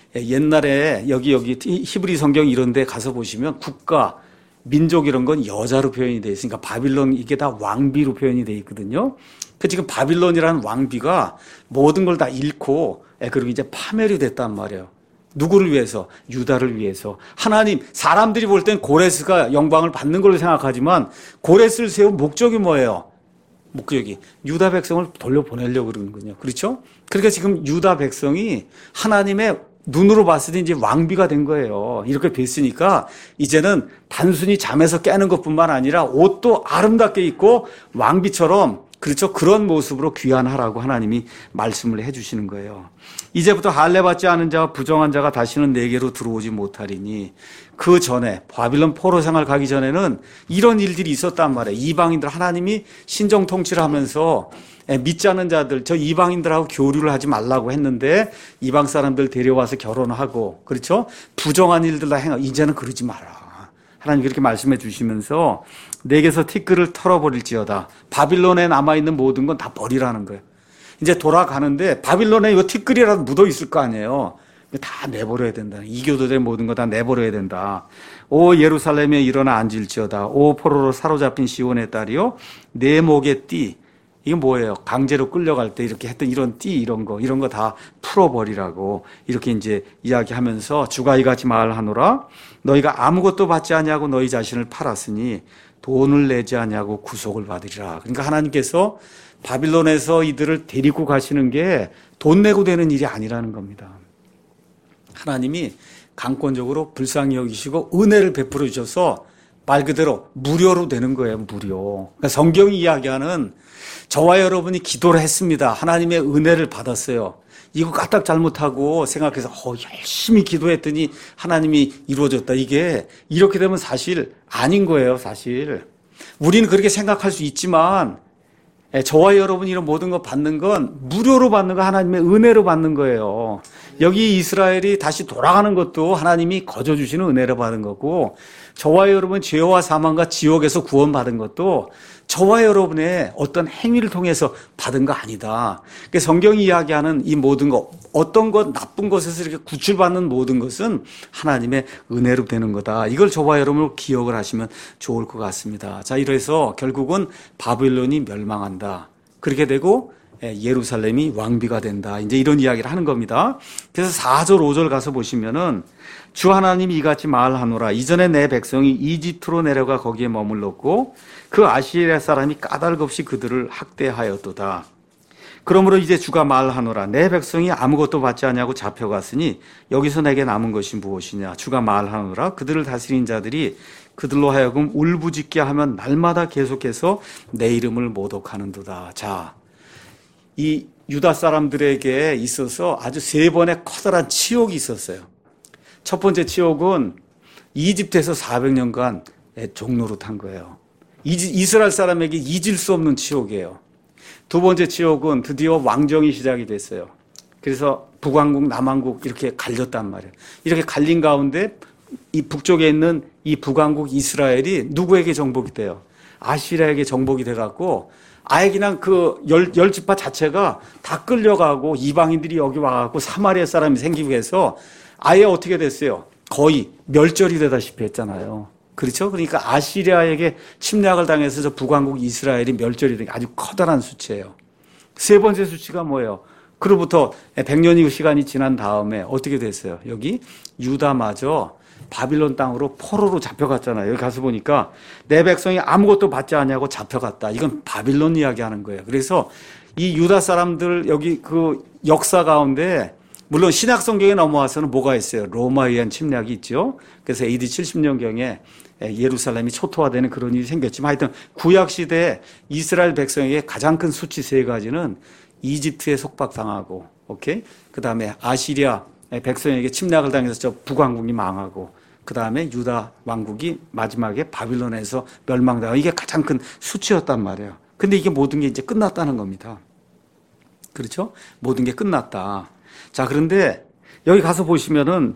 Speaker 1: 옛날에 여기 히브리 성경 이런 데 가서 보시면 국가, 민족 이런 건 여자로 표현이 돼 있으니까 바빌론 이게 다 왕비로 표현이 돼 있거든요. 그 지금 바빌론이라는 왕비가 모든 걸 다 잃고 그리고 이제 파멸이 됐단 말이에요. 누구를 위해서? 유다를 위해서. 하나님, 사람들이 볼 땐 고레스가 영광을 받는 걸로 생각하지만 고레스를 세운 목적이 뭐예요? 목적이 유다 백성을 돌려보내려고 그러는군요. 그렇죠? 그러니까 지금 유다 백성이 하나님의 눈으로 봤을 때 이제 왕비가 된 거예요. 이렇게 됐으니까 이제는 단순히 잠에서 깨는 것뿐만 아니라 옷도 아름답게 입고 왕비처럼, 그렇죠? 그런 모습으로 귀환하라고 하나님이 말씀을 해주시는 거예요. 이제부터 할례받지 않은 자와 부정한 자가 다시는 내게로 들어오지 못하리니, 그 전에 바빌론 포로 생활 가기 전에는 이런 일들이 있었단 말이에요. 이방인들, 하나님이 신정 통치를 하면서 믿지 않는 자들, 저 이방인들하고 교류를 하지 말라고 했는데 이방 사람들 데려와서 결혼하고, 그렇죠? 부정한 일들 다 행하고, 이제는 그러지 마라. 하나님 그렇게 말씀해 주시면서 내게서 티끌을 털어버릴지어다. 바빌론에 남아있는 모든 건 다 버리라는 거예요. 이제 돌아가는데 바빌론에 이거 티끌이라도 묻어 있을 거 아니에요. 다 내버려야 된다. 이교도된 모든 거 다 내버려야 된다. 오 예루살렘에 일어나 앉을지어다. 오 포로로 사로잡힌 시온의 딸이요 내 목의 띠. 이건 뭐예요? 강제로 끌려갈 때 이렇게 했던 이런 띠 이런 거 다 풀어버리라고 이렇게 이제 이야기하면서 주가 이같이 말하노라. 너희가 아무것도 받지 아니하고 너희 자신을 팔았으니 돈을 내지 아니하고 구속을 받으리라. 그러니까 하나님께서 바빌론에서 이들을 데리고 가시는 게 돈 내고 되는 일이 아니라는 겁니다. 하나님이 강권적으로 불쌍히 여기시고 은혜를 베풀어 주셔서 말 그대로 무료로 되는 거예요. 무료. 그러니까 성경이 이야기하는 저와 여러분이 기도를 했습니다. 하나님의 은혜를 받았어요. 이거 까딱 잘못하고 생각해서 열심히 기도했더니 하나님이 이루어졌다. 이게 이렇게 되면 사실 아닌 거예요. 사실 우리는 그렇게 생각할 수 있지만 저와 여러분이 이런 모든 거 받는 건 무료로 받는 거 하나님의 은혜로 받는 거예요. 여기 이스라엘이 다시 돌아가는 것도 하나님이 거저 주시는 은혜로 받은 거고 저와 여러분 죄와 사망과 지옥에서 구원받은 것도 저와 여러분의 어떤 행위를 통해서 받은 거 아니다. 그러니까 성경이 이야기하는 이 모든 것, 어떤 것, 나쁜 것에서 이렇게 구출받는 모든 것은 하나님의 은혜로 되는 거다. 이걸 저와 여러분 기억을 하시면 좋을 것 같습니다. 자, 이래서 결국은 바빌론이 멸망한다. 그렇게 되고 예루살렘이 왕비가 된다. 이제 이런 이야기를 하는 겁니다. 그래서 4절, 5절 가서 보시면은 주 하나님이 이같이 말하노라. 이전에 내 백성이 이집트로 내려가 거기에 머물렀고 그 아시리아 사람이 까닭없이 그들을 학대하였도다. 그러므로 이제 주가 말하노라. 내 백성이 아무것도 받지 아니하고 잡혀갔으니 여기서 내게 남은 것이 무엇이냐. 주가 말하노라. 그들을 다스린 자들이 그들로 하여금 울부짖게 하면 날마다 계속해서 내 이름을 모독하는도다. 자, 이 유다 사람들에게 있어서 아주 3번의 커다란 치욕이 있었어요. 첫 번째 치욕은 이집트에서 400년간 종노릇한 거예요. 이스라엘 사람에게 잊을 수 없는 치욕이에요. 두 번째 치욕은 드디어 왕정이 시작이 됐어요. 그래서 북왕국, 남왕국 이렇게 갈렸단 말이에요. 이렇게 갈린 가운데 이 북쪽에 있는 이 북왕국 이스라엘이 누구에게 정복이 돼요? 아시리아에게 정복이 돼갖고 아예 그냥 그 열 지파 자체가 다 끌려가고 이방인들이 여기 와갖고 사마리아 사람이 생기고 해서 아예 어떻게 됐어요? 거의 멸절이 되다시피 했잖아요. 그렇죠? 그러니까 아시리아에게 침략을 당해서 저 북왕국 이스라엘이 멸절이 된 게 아주 커다란 수치예요. 세 번째 수치가 뭐예요? 그로부터 100년이 시간이 지난 다음에 어떻게 됐어요? 여기 유다마저 바빌론 땅으로 포로로 잡혀갔잖아요. 여기 가서 보니까 내 백성이 아무것도 받지 않냐고 잡혀갔다. 이건 바빌론 이야기하는 거예요. 그래서 이 유다 사람들 여기 그 역사 가운데 물론 신약 성경에 넘어와서는 뭐가 있어요? 로마에 의한 침략이 있죠. 그래서 AD 70년경에 예루살렘이 초토화되는 그런 일이 생겼지만 하여튼 구약 시대에 이스라엘 백성에게 가장 큰 수치 3가지는 이집트에 속박당하고, 오케이? 그 다음에 아시리아 백성에게 침략을 당해서 저 북왕국이 망하고, 그 다음에 유다 왕국이 마지막에 바빌론에서 멸망당하고, 이게 가장 큰 수치였단 말이에요. 근데 이게 모든 게 이제 끝났다는 겁니다. 그렇죠? 모든 게 끝났다. 자, 그런데 여기 가서 보시면은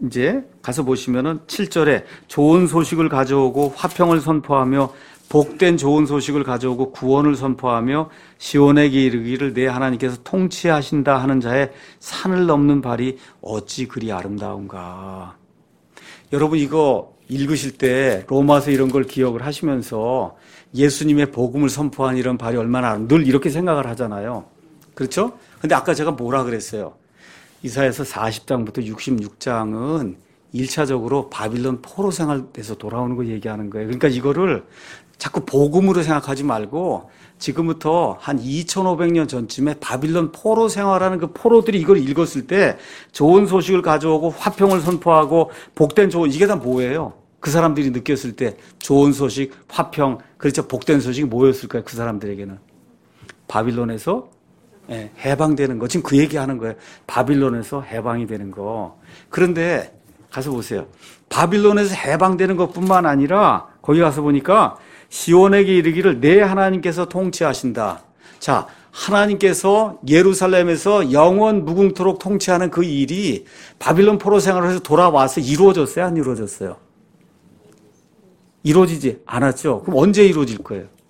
Speaker 1: 7절에 좋은 소식을 가져오고 화평을 선포하며 복된 좋은 소식을 가져오고 구원을 선포하며 시온에게 이르기를 내 하나님께서 통치하신다 하는 자의 산을 넘는 발이 어찌 그리 아름다운가. 여러분 이거 읽으실 때 로마서 이런 걸 기억을 하시면서 예수님의 복음을 선포한 이런 발이 얼마나 늘 이렇게 생각을 하잖아요. 그렇죠? 근데 아까 제가 뭐라 그랬어요? 이사야서 40장부터 66장은 1차적으로 바빌론 포로 생활에서 돌아오는 거 얘기하는 거예요. 그러니까 이거를 자꾸 복음으로 생각하지 말고 지금부터 한 2500년 전쯤에 바빌론 포로 생활하는 그 포로들이 이걸 읽었을 때 좋은 소식을 가져오고 화평을 선포하고 복된 좋은, 이게 다 뭐예요? 그 사람들이 느꼈을 때 좋은 소식, 화평, 그렇죠? 복된 소식이 뭐였을까요? 그 사람들에게는 바빌론에서 해방되는 거. 지금 그 얘기하는 거예요. 바빌론에서 해방이 되는 거. 그런데 가서 보세요. 바빌론에서 해방되는 것뿐만 아니라 거기 가서 보니까 시온에게 이르기를 내 하나님께서 통치하신다. 자, 하나님께서 예루살렘에서 영원 무궁토록 통치하는 그 일이 바빌론 포로 생활을 해서 돌아와서 이루어졌어요? 안 이루어졌어요? 이루어지지 않았죠? 그럼 언제 이루어질 거예요?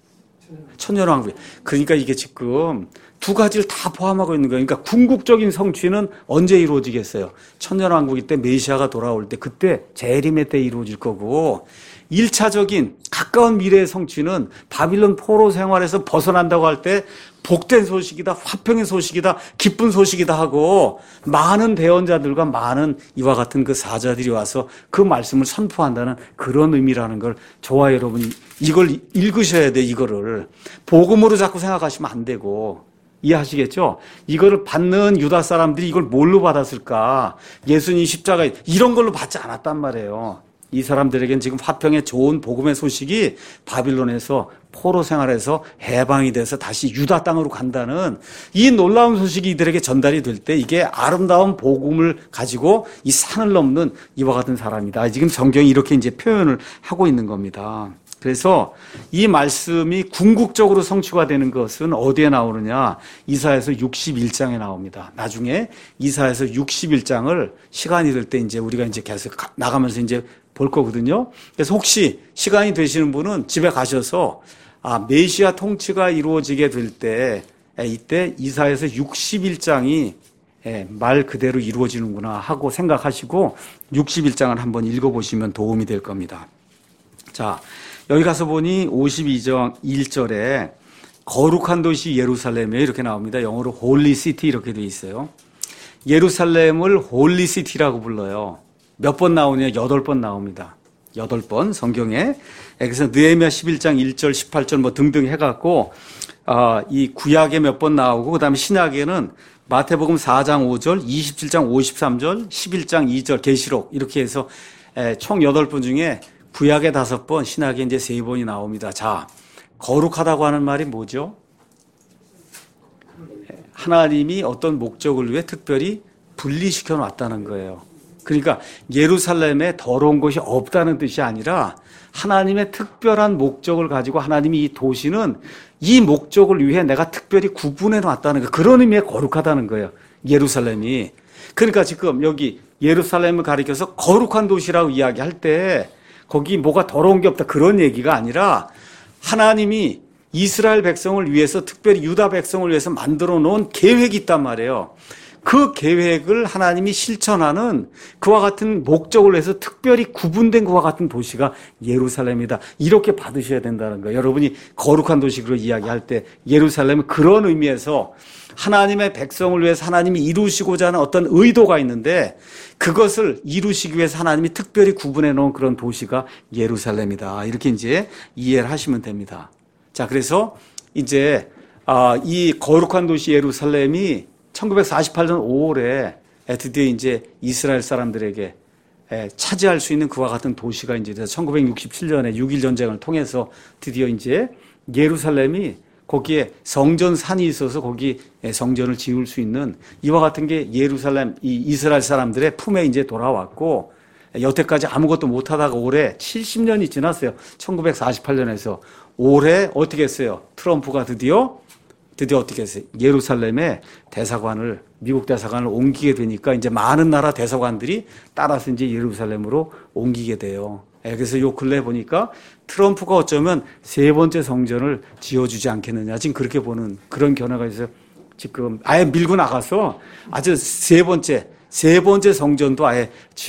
Speaker 1: 천년왕국. 그러니까 이게 지금 두 가지를 다 포함하고 있는 거예요. 그러니까 궁극적인 성취는 언제 이루어지겠어요? 천년왕국일 때 메시아가 돌아올 때 그때 재림의 때 이루어질 거고 1차적인 가까운 미래의 성취는 바빌론 포로 생활에서 벗어난다고 할 때 복된 소식이다, 화평의 소식이다, 기쁜 소식이다 하고 많은 대언자들과 많은 이와 같은 그 사자들이 와서 그 말씀을 선포한다는 그런 의미라는 걸 저와 여러분이 이걸 읽으셔야 돼. 이거를 복음으로 자꾸 생각하시면 안 되고 이해하시겠죠? 이거를 받는 유다 사람들이 이걸 뭘로 받았을까? 예수님 십자가 이런 걸로 받지 않았단 말이에요. 이 사람들에겐 지금 화평의 좋은 복음의 소식이 바빌론에서 포로 생활에서 해방이 돼서 다시 유다 땅으로 간다는 이 놀라운 소식이 이들에게 전달이 될 때 이게 아름다운 복음을 가지고 이 산을 넘는 이와 같은 사람이다. 지금 성경이 이렇게 이제 표현을 하고 있는 겁니다. 그래서 이 말씀이 궁극적으로 성취가 되는 것은 어디에 나오느냐? 이사야서 61장에 나옵니다. 나중에 이사야서 61장을 시간이 될 때 이제 우리가 이제 계속 나가면서 이제 볼 거거든요. 그래서 혹시 시간이 되시는 분은 집에 가셔서 메시아 통치가 이루어지게 될 때 이때 이사야서 61장이 말 그대로 이루어지는구나 하고 생각하시고 61장을 한번 읽어보시면 도움이 될 겁니다. 자, 여기 가서 보니 52장 1절에 거룩한 도시 예루살렘에 이렇게 나옵니다. 영어로 홀리 시티 이렇게 되어 있어요. 예루살렘을 홀리 시티라고 불러요. 몇 번 나오냐? 8번 나옵니다. 8번 성경에. 그래서 느헤미야 11장 1절 18절 뭐 등등 해갖고 이 구약에 몇 번 나오고 그다음에 신약에는 마태복음 4장 5절 27장 53절 11장 2절 계시록 이렇게 해서 총 8번 중에 구약에 5번 신약에 이제 3번이 나옵니다. 자, 거룩하다고 하는 말이 뭐죠? 하나님이 어떤 목적을 위해 특별히 분리시켜 놨다는 거예요. 그러니까 예루살렘에 더러운 것이 없다는 뜻이 아니라 하나님의 특별한 목적을 가지고 하나님이 이 도시는 이 목적을 위해 내가 특별히 구분해 놨다는 거, 그런 의미의 거룩하다는 거예요. 예루살렘이. 그러니까 지금 여기 예루살렘을 가리켜서 거룩한 도시라고 이야기할 때 거기 뭐가 더러운 게 없다 그런 얘기가 아니라 하나님이 이스라엘 백성을 위해서 특별히 유다 백성을 위해서 만들어 놓은 계획이 있단 말이에요. 그 계획을 하나님이 실천하는 그와 같은 목적을 위해서 특별히 구분된 그와 같은 도시가 예루살렘이다. 이렇게 받으셔야 된다는 거예요. 여러분이 거룩한 도시로 이야기할 때 예루살렘은 그런 의미에서 하나님의 백성을 위해서 하나님이 이루시고자 하는 어떤 의도가 있는데 그것을 이루시기 위해서 하나님이 특별히 구분해 놓은 그런 도시가 예루살렘이다. 이렇게 이제 이해를 하시면 됩니다. 자, 그래서 이제 이 거룩한 도시 예루살렘이 1948년 5월에 드디어 이제 이스라엘 사람들에게 차지할 수 있는 그와 같은 도시가 이제 1967년에 6.1 전쟁을 통해서 드디어 이제 예루살렘이 거기에 성전산이 있어서 거기 성전을 지을 수 있는 이와 같은 게 예루살렘, 이 이스라엘 사람들의 품에 이제 돌아왔고 여태까지 아무것도 못하다가 올해 70년이 지났어요. 1948년에서 올해 어떻게 했어요? 트럼프가 드디어 어떻게 했어요? 예루살렘에 대사관을, 미국 대사관을 옮기게 되니까 이제 많은 나라 대사관들이 따라서 이제 예루살렘으로 옮기게 돼요. 그래서 요 근래 보니까 트럼프가 어쩌면 3번째 성전을 지어주지 않겠느냐. 지금 그렇게 보는 그런 견해가 있어요. 지금 아예 밀고 나가서 아주 세 번째 성전도 아예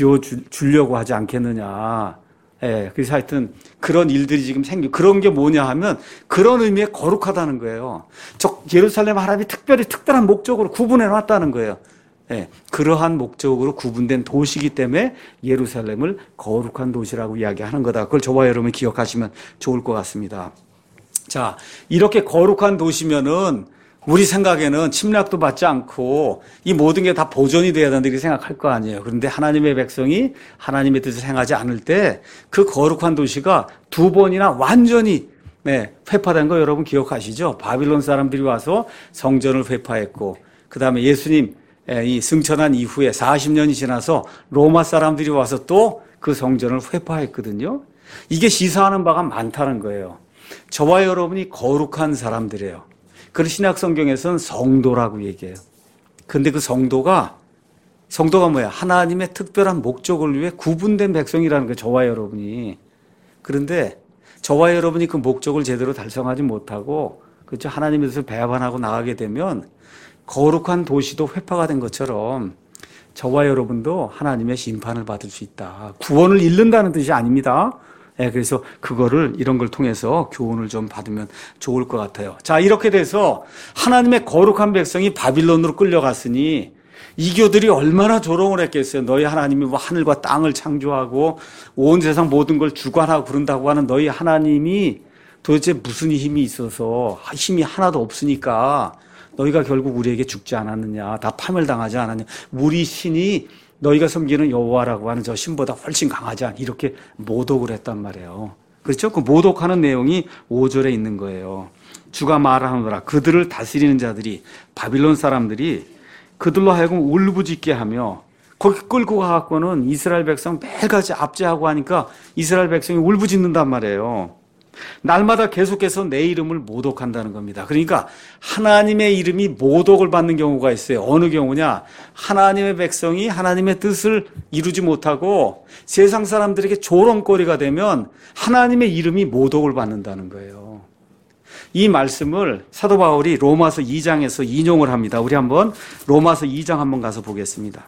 Speaker 1: 지어주려고 하지 않겠느냐. 그래서 하여튼 그런 일들이 지금 그런 게 뭐냐 하면 그런 의미의 거룩하다는 거예요. 예루살렘 하나님이 특별히 특별한 목적으로 구분해 놨다는 거예요. 그러한 목적으로 구분된 도시이기 때문에 예루살렘을 거룩한 도시라고 이야기하는 거다. 그걸 저와 여러분이 기억하시면 좋을 것 같습니다. 자, 이렇게 거룩한 도시면은 우리 생각에는 침략도 받지 않고 이 모든 게 다 보존이 돼야 된다 이렇게 생각할 거 아니에요. 그런데 하나님의 백성이 하나님의 뜻을 행하지 않을 때 그 거룩한 도시가 2번이나 완전히 회파된 거 여러분 기억하시죠? 바빌론 사람들이 와서 성전을 회파했고 그 다음에 예수님 이 승천한 이후에 40년이 지나서 로마 사람들이 와서 또 그 성전을 회파했거든요. 이게 시사하는 바가 많다는 거예요. 저와 여러분이 거룩한 사람들이에요. 그런 신약 성경에서는 성도라고 얘기해요. 그런데 그 성도가 뭐야? 하나님의 특별한 목적을 위해 구분된 백성이라는 거예요. 저와 여러분이. 그런데 저와 여러분이 그 목적을 제대로 달성하지 못하고, 그렇죠? 하나님에 대해서 배반하고 나가게 되면 거룩한 도시도 회파가 된 것처럼 저와 여러분도 하나님의 심판을 받을 수 있다. 구원을 잃는다는 뜻이 아닙니다. 그래서 그거를 이런 걸 통해서 교훈을 좀 받으면 좋을 것 같아요. 자, 이렇게 돼서 하나님의 거룩한 백성이 바빌론으로 끌려갔으니 이교들이 얼마나 조롱을 했겠어요. 너희 하나님이 뭐 하늘과 땅을 창조하고 온 세상 모든 걸 주관하고 그런다고 하는 너희 하나님이 도대체 무슨 힘이 있어서 힘이 하나도 없으니까 너희가 결국 우리에게 죽지 않았느냐, 다 파멸당하지 않았냐, 우리 신이 너희가 섬기는 여호와라고 하는 저 신보다 훨씬 강하지 않냐, 이렇게 모독을 했단 말이에요. 그렇죠? 그 모독하는 내용이 5절에 있는 거예요. 주가 말하노라, 그들을 다스리는 자들이, 바빌론 사람들이 그들로 하여금 울부짖게 하며, 거기 끌고 가갖고는 이스라엘 백성 매일같이 압제하고 하니까 이스라엘 백성이 울부짖는단 말이에요. 날마다 계속해서 내 이름을 모독한다는 겁니다. 그러니까 하나님의 이름이 모독을 받는 경우가 있어요. 어느 경우냐? 하나님의 백성이 하나님의 뜻을 이루지 못하고 세상 사람들에게 조롱거리가 되면 하나님의 이름이 모독을 받는다는 거예요. 이 말씀을 사도 바울이 로마서 2장에서 인용을 합니다. 우리 한번 로마서 2장 한번 가서 보겠습니다.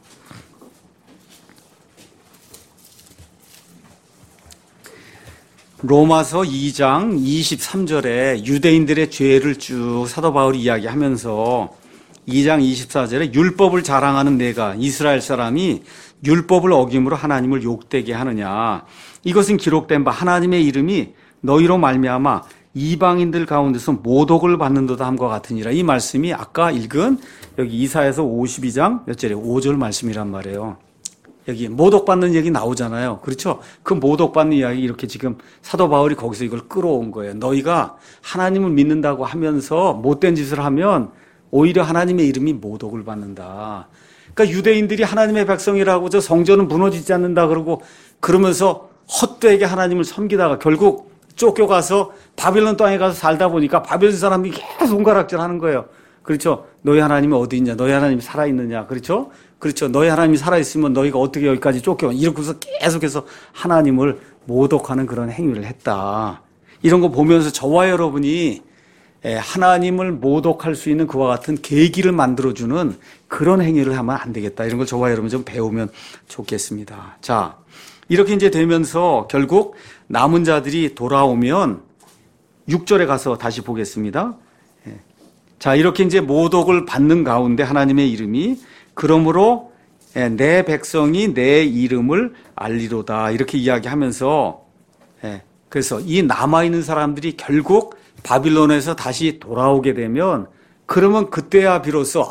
Speaker 1: 로마서 2장 23절에 유대인들의 죄를 쭉 사도 바울이 이야기하면서 2장 24절에 율법을 자랑하는 내가 이스라엘 사람이 율법을 어김으로 하나님을 욕되게 하느냐, 이것은 기록된 바 하나님의 이름이 너희로 말미암아 이방인들 가운데서 모독을 받는도다 함과 같으니라. 이 말씀이 아까 읽은 여기 이사야서 52장 몇 절에 5절 말씀이란 말이에요. 여기 모독받는 얘기 나오잖아요. 그렇죠? 그 모독받는 이야기 이렇게 지금 사도 바울이 거기서 이걸 끌어온 거예요. 너희가 하나님을 믿는다고 하면서 못된 짓을 하면 오히려 하나님의 이름이 모독을 받는다. 그러니까 유대인들이 하나님의 백성이라고 저 성전은 무너지지 않는다 그러고 그러면서 헛되게 하나님을 섬기다가 결국 쫓겨가서 바빌론 땅에 가서 살다 보니까 바빌론 사람이 계속 손가락질 하는 거예요. 그렇죠? 너희 하나님이 어디 있냐? 너희 하나님이 살아있느냐? 그렇죠? 그렇죠. 너희 하나님이 살아있으면 너희가 어떻게 여기까지 쫓겨와? 이러고서 계속해서 하나님을 모독하는 그런 행위를 했다. 이런 거 보면서 저와 여러분이 하나님을 모독할 수 있는 그와 같은 계기를 만들어주는 그런 행위를 하면 안 되겠다. 이런 걸 저와 여러분 좀 배우면 좋겠습니다. 자, 이렇게 이제 되면서 결국 남은 자들이 돌아오면 6절에 가서 다시 보겠습니다. 자, 이렇게 이제 모독을 받는 가운데 하나님의 이름이 그러므로 내 백성이 내 이름을 알리로다 이렇게 이야기하면서 그래서 이 남아있는 사람들이 결국 바빌론에서 다시 돌아오게 되면 그러면 그때야 비로소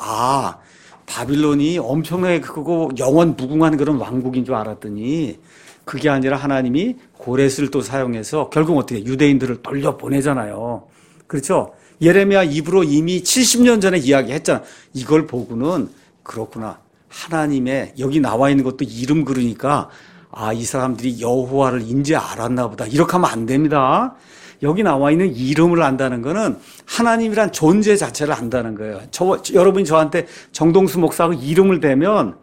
Speaker 1: 바빌론이 엄청나게 크고 영원 무궁한 그런 왕국인 줄 알았더니 그게 아니라 하나님이 고레스를 또 사용해서 결국 어떻게 유대인들을 돌려보내잖아요. 그렇죠? 예레미야 입으로 이미 70년 전에 이야기했잖아. 이걸 보고는 그렇구나. 하나님의 여기 나와 있는 것도 이름 그러니까 이 사람들이 여호와를 인지 알았나 보다. 이렇게 하면 안 됩니다. 여기 나와 있는 이름을 안다는 거는 하나님이란 존재 자체를 안다는 거예요. 여러분이 저한테 정동수 목사하고 이름을 대면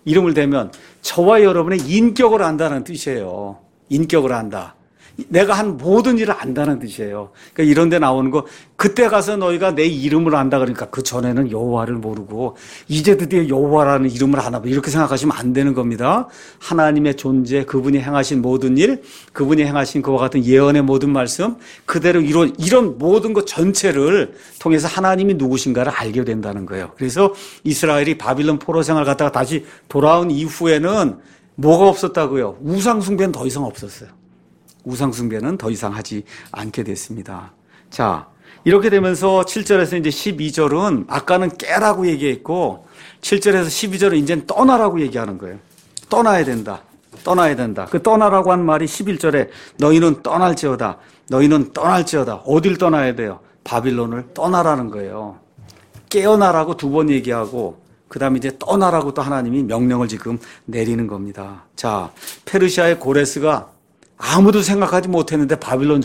Speaker 1: 저와 여러분의 인격을 안다는 뜻이에요. 인격을 안다. 내가 한 모든 일을 안다는 뜻이에요. 그러니까 이런 데 나오는 거, 그때 가서 너희가 내 이름을 안다 그러니까 그 전에는 여호와를 모르고 이제 드디어 여호와라는 이름을 아나 봐. 이렇게 생각하시면 안 되는 겁니다. 하나님의 존재, 그분이 행하신 모든 일, 그분이 행하신 그와 같은 예언의 모든 말씀, 그대로 이런 모든 것 전체를 통해서 하나님이 누구신가를 알게 된다는 거예요. 그래서 이스라엘이 바빌론 포로 생활 갔다가 다시 돌아온 이후에는 뭐가 없었다고요? 우상 숭배는 더 이상 없었어요. 우상 숭배는 더 이상 하지 않게 됐습니다. 자, 이렇게 되면서 7절에서 이제 12절은 아까는 깨라고 얘기했고 7절에서 12절은 이제는 떠나라고 얘기하는 거예요. 떠나야 된다. 떠나야 된다. 그 떠나라고 한 말이 11절에 너희는 떠날지어다. 너희는 떠날지어다. 어딜 떠나야 돼요? 바빌론을 떠나라는 거예요. 깨어나라고 두 번 얘기하고 그 다음에 이제 떠나라고 또 하나님이 명령을 지금 내리는 겁니다. 자, 페르시아의 고레스가 아무도 생각하지 못했는데 바빌론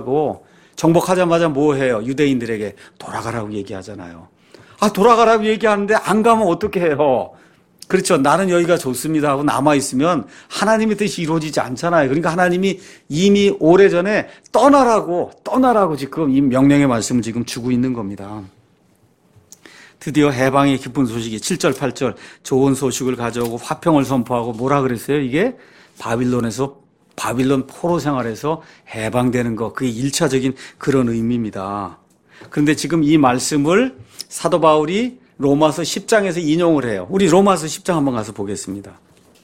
Speaker 1: 정복하자마자 뭐 해요? 유대인들에게 돌아가라고 얘기하잖아요. 돌아가라고 얘기하는데 안 가면 어떻게 해요? 그렇죠. 나는 여기가 좋습니다 하고 남아있으면 하나님의 뜻이 이루어지지 않잖아요. 그러니까 하나님이 이미 오래전에 떠나라고 지금 이 명령의 말씀을 지금 주고 있는 겁니다. 드디어 해방의 기쁜 소식이 7절, 8절 좋은 소식을 가져오고 화평을 선포하고 뭐라 그랬어요? 이게 바빌론 포로 생활에서 해방되는 것, 그게 1차적인 그런 의미입니다. 그런데 지금 이 말씀을 사도 바울이 로마서 10장에서 인용을 해요. 우리 로마서 10장 한번 가서 보겠습니다.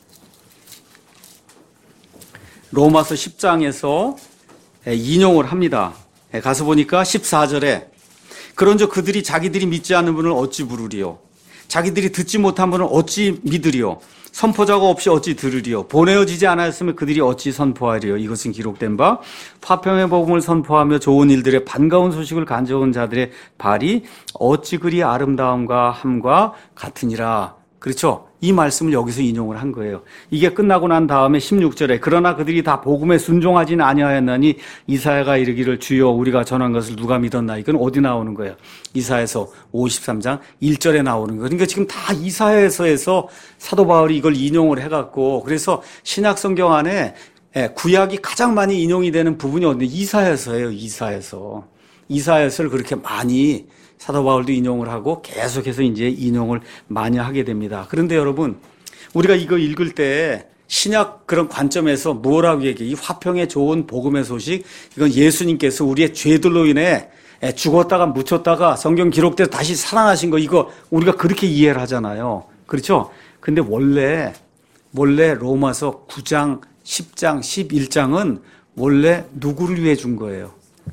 Speaker 1: 로마서 10장에서 인용을 합니다. 가서 보니까 14절에 그런즉 그들이 자기들이 믿지 않는 분을 어찌 부르리요? 자기들이 듣지 못한 분을 어찌 믿으리요? 선포자가 없이 어찌 들으리요? 보내어지지 않았으면 그들이 어찌 선포하리요? 이것은 기록된 바 화평의 복음을 선포하며 좋은 일들의 반가운 소식을 간져온 자들의 발이 어찌 그리 아름다움과 함과 같으니라. 그렇죠? 이 말씀을 여기서 인용을 한 거예요. 이게 끝나고 난 다음에 16절에 그러나 그들이 다 복음에 순종하지는 아니하였나니 이사야가 이르기를 주여 우리가 전한 것을 누가 믿었나. 이건 어디 나오는 거예요? 이사야서 53장 1절에 나오는 거예요. 그러니까 지금 다 이사야서에서 사도 바울이 이걸 인용을 해갖고 그래서 신약 성경 안에 구약이 가장 많이 인용이 되는 부분이 어딘데 이사야서예요. 이사야서를 그렇게 많이 사도 바울도 인용을 하고 계속해서 이제 인용을 많이 하게 됩니다. 그런데 여러분, 우리가 이거 읽을 때 신약 그런 관점에서 뭐라고 얘기해? 이 화평의 좋은 복음의 소식, 이건 예수님께서 우리의 죄들로 인해 죽었다가 묻혔다가 성경 기록대로 다시 살아나신 거, 이거 우리가 그렇게 이해를 하잖아요. 그렇죠? 근데 원래 로마서 9장, 10장, 11장은 원래 누구를 위해 준 거예요?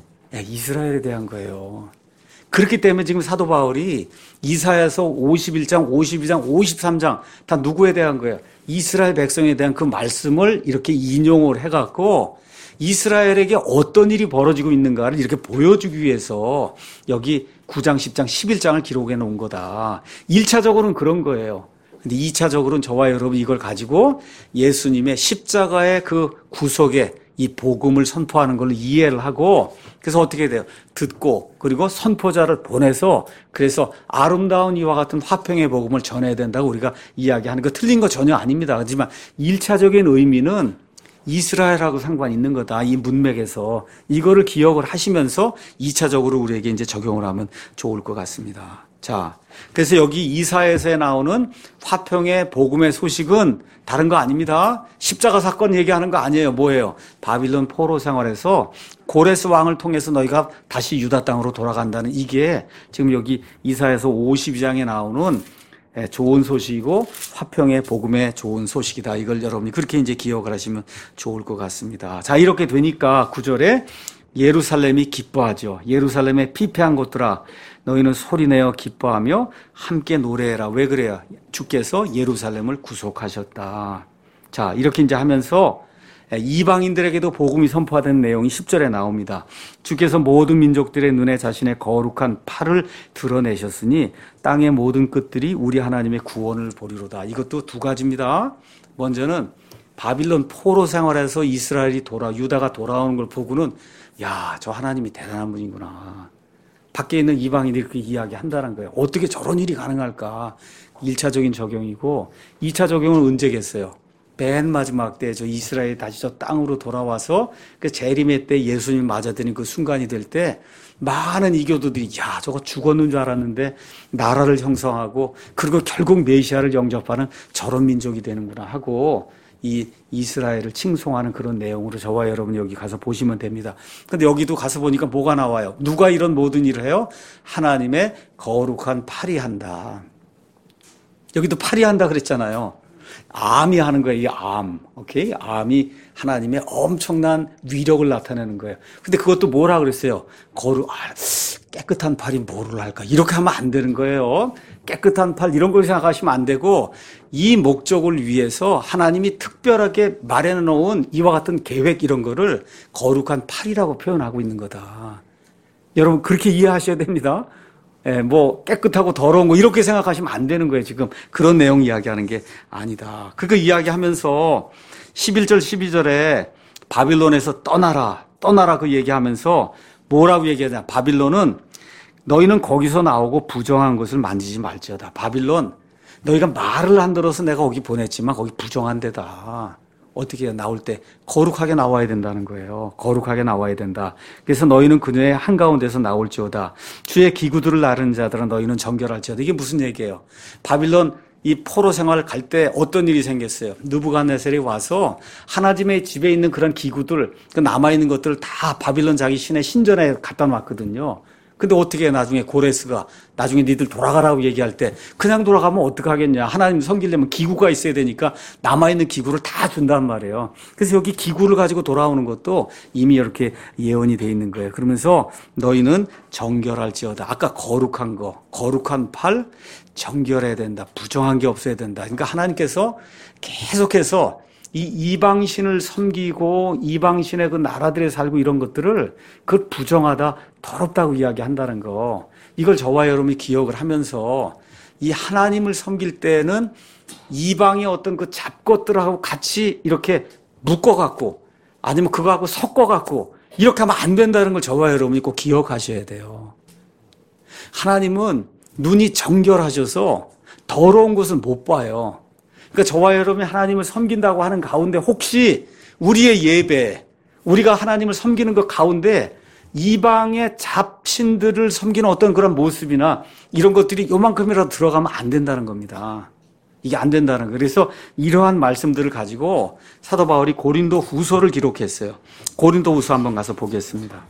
Speaker 1: 이스라엘에 대한 거예요. 그렇기 때문에 지금 사도 바울이 이사야서 51장, 52장, 53장 다 누구에 대한 거예요? 이스라엘 백성에 대한 그 말씀을 이렇게 인용을 해갖고 이스라엘에게 어떤 일이 벌어지고 있는가를 이렇게 보여주기 위해서 여기 9장, 10장, 11장을 기록해 놓은 거다. 1차적으로는 그런 거예요. 근데 2차적으로는 저와 여러분 이걸 가지고 예수님의 십자가의 그 구속의 이 복음을 선포하는 걸로 이해를 하고 그래서 어떻게 돼요? 듣고 그리고 선포자를 보내서 그래서 아름다운 이와 같은 화평의 복음을 전해야 된다고 우리가 이야기하는 거 틀린 거 전혀 아닙니다. 하지만 1차적인 의미는 이스라엘하고 상관이 있는 거다. 이 문맥에서 이거를 기억을 하시면서 2차적으로 우리에게 이제 적용을 하면 좋을 것 같습니다. 자, 그래서 여기 이사야서에 나오는 화평의 복음의 소식은 다른 거 아닙니다. 십자가 사건 얘기하는 거 아니에요. 뭐예요? 바빌론 포로 생활에서 고레스 왕을 통해서 너희가 다시 유다 땅으로 돌아간다는 이게 지금 여기 이사야서 52장에 나오는 좋은 소식이고 화평의 복음의 좋은 소식이다. 이걸 여러분이 그렇게 이제 기억을 하시면 좋을 것 같습니다. 자, 이렇게 되니까 9절에 예루살렘이 기뻐하죠. 예루살렘의 피폐한 곳들아 너희는 소리내어 기뻐하며 함께 노래해라. 왜 그래요? 주께서 예루살렘을 구속하셨다. 자, 이렇게 이제 하면서 이방인들에게도 복음이 선포된 내용이 10절에 나옵니다. 주께서 모든 민족들의 눈에 자신의 거룩한 팔을 드러내셨으니 땅의 모든 끝들이 우리 하나님의 구원을 보리로다. 이것도 두 가지입니다. 먼저는 바빌론 포로 생활에서 이스라엘이 유다가 돌아오는 걸 보고는 야, 저 하나님이 대단한 분이구나. 밖에 있는 이방인들이 그렇게 이야기한다는 거예요. 어떻게 저런 일이 가능할까? 1차적인 적용이고 2차 적용은 언제겠어요? 맨 마지막 때 저 이스라엘이 다시 저 땅으로 돌아와서 그 재림의 때 예수님 맞아들인 그 순간이 될 때 많은 이교도들이 야, 저거 죽었는 줄 알았는데 나라를 형성하고 그리고 결국 메시아를 영접하는 저런 민족이 되는구나 하고 이 이스라엘을 칭송하는 그런 내용으로 저와 여러분 여기 가서 보시면 됩니다. 근데 여기도 가서 보니까 뭐가 나와요? 누가 이런 모든 일을 해요? 하나님의 거룩한 팔이 한다. 여기도 팔이 한다 그랬잖아요. 암이 하는 거예요. 이 암. 오케이? 암이 하나님의 엄청난 위력을 나타내는 거예요. 근데 그것도 뭐라 그랬어요? 깨끗한 팔이 뭐를 할까? 이렇게 하면 안 되는 거예요. 깨끗한 팔 이런 걸 생각하시면 안 되고 이 목적을 위해서 하나님이 특별하게 마련해 놓은 이와 같은 계획 이런 거를 거룩한 팔이라고 표현하고 있는 거다. 여러분 그렇게 이해하셔야 됩니다. 뭐 깨끗하고 더러운 거 이렇게 생각하시면 안 되는 거예요. 지금 그런 내용 이야기하는 게 아니다. 그거 이야기하면서 11절 12절에 바빌론에서 떠나라 그 얘기하면서 뭐라고 얘기하냐. 바빌론은 너희는 거기서 나오고 부정한 것을 만지지 말지어다. 바빌론 너희가 말을 안 들어서 내가 거기 보냈지만 거기 부정한 데다. 어떻게 해요? 나올 때 거룩하게 나와야 된다는 거예요. 거룩하게 나와야 된다. 그래서 너희는 그녀의 한가운데서 나올지어다. 주의 기구들을 나르는 자들아 너희는 정결할지어다. 이게 무슨 얘기예요? 바빌론 이 포로 생활을 갈 때 어떤 일이 생겼어요? 느부갓네살이 와서 하나님의 집에 있는 그런 기구들, 그 남아있는 것들을 다 바빌론 자기 신의 신전에 갖다 놨거든요. 근데 어떻게 해? 나중에 고레스가 나중에 니들 돌아가라고 얘기할 때 그냥 돌아가면 어떡하겠냐. 하나님 섬기려면 기구가 있어야 되니까 남아있는 기구를 다 준단 말이에요. 그래서 여기 기구를 가지고 돌아오는 것도 이미 이렇게 예언이 돼 있는 거예요. 그러면서 너희는 정결할지어다. 아까 거룩한 거, 거룩한 팔 정결해야 된다. 부정한 게 없어야 된다. 그러니까 하나님께서 계속해서 이 이방신을 섬기고 이방신의 그 나라들에 살고 이런 것들을 그걸 부정하다, 더럽다고 이야기한다는 거. 이걸 저와 여러분이 기억을 하면서 이 하나님을 섬길 때는 이방의 어떤 그 잡것들하고 같이 이렇게 묶어갖고 아니면 그거하고 섞어갖고 이렇게 하면 안 된다는 걸 저와 여러분이 꼭 기억하셔야 돼요. 하나님은 눈이 정결하셔서 더러운 것을 못 봐요. 그러니까 저와 여러분이 하나님을 섬긴다고 하는 가운데 혹시 우리의 예배, 우리가 하나님을 섬기는 것 가운데 이방의 잡신들을 섬기는 어떤 그런 모습이나 이런 것들이 요만큼이라도 들어가면 안 된다는 겁니다. 이게 안 된다는 거예요. 그래서 이러한 말씀들을 가지고 사도 바울이 고린도 후서를 기록했어요. 고린도 후서 한번 가서 보겠습니다.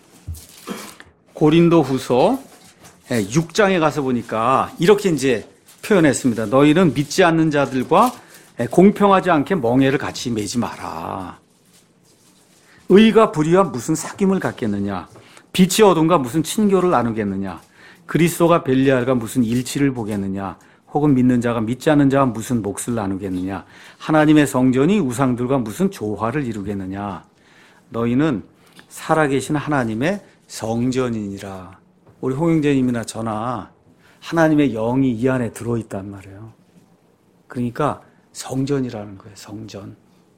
Speaker 1: 고린도 후서 6장에 가서 보니까 이렇게 이제 표현했습니다. 너희는 믿지 않는 자들과 공평하지 않게 멍에를 같이 매지 마라. 의가 불의와 무슨 사귐을 갖겠느냐? 빛이 어둠과 무슨 친교를 나누겠느냐? 그리스도가 벨리알과 무슨 일치를 보겠느냐? 혹은 믿는 자가 믿지 않는 자와 무슨 몫을 나누겠느냐? 하나님의 성전이 우상들과 무슨 조화를 이루겠느냐? 너희는 살아계신 하나님의 성전이니라. 우리 홍영재님이나 저나 하나님의 영이 이 안에 들어있단 말이에요. 그러니까 성전이라는 거예요. 성전.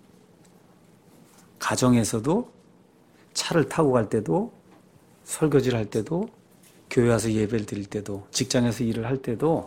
Speaker 1: 가정에서도 차를 타고 갈 때도 설거지를 할 때도 교회 와서 예배를 드릴 때도 직장에서 일을 할 때도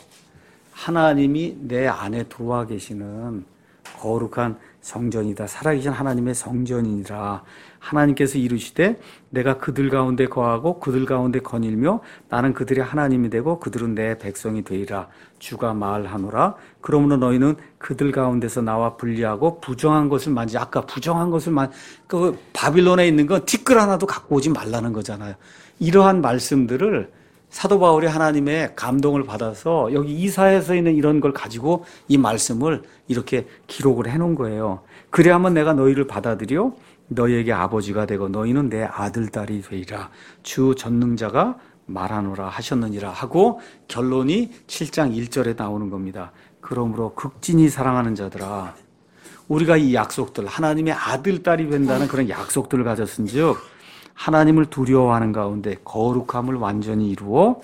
Speaker 1: 하나님이 내 안에 들어와 계시는 거룩한 성전이다. 살아계신 하나님의 성전이니라. 하나님께서 이루시되 내가 그들 가운데 거하고 그들 가운데 거닐며 나는 그들의 하나님이 되고 그들은 내 백성이 되리라. 주가 말하노라. 그러므로 너희는 그들 가운데서 나와 분리하고 부정한 것을 만지. 아까 부정한 것을 그 바빌론에 있는 건 티끌 하나도 갖고 오지 말라는 거잖아요. 이러한 말씀들을 사도 바울이 하나님의 감동을 받아서 여기 이사야서에 있는 이런 걸 가지고 이 말씀을 이렇게 기록을 해놓은 거예요. 그래야만 내가 너희를 받아들여 너희에게 아버지가 되고 너희는 내 아들, 딸이 되리라. 주 전능자가 말하노라 하셨느니라 하고 결론이 7장 1절에 나오는 겁니다. 그러므로 극진히 사랑하는 자들아, 우리가 이 약속들, 하나님의 아들, 딸이 된다는 그런 약속들을 가졌은즉 하나님을 두려워하는 가운데 거룩함을 완전히 이루어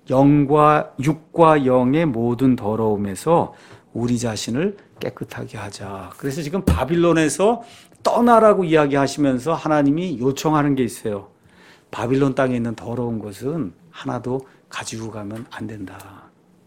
Speaker 1: 영과 육과 영의 모든 더러움에서 우리 자신을 깨끗하게 하자. 그래서 지금 바빌론에서 떠나라고 이야기하시면서 하나님이 요청하는 게 있어요. 바빌론 땅에 있는 더러운 것은 하나도 가지고 가면 안 된다.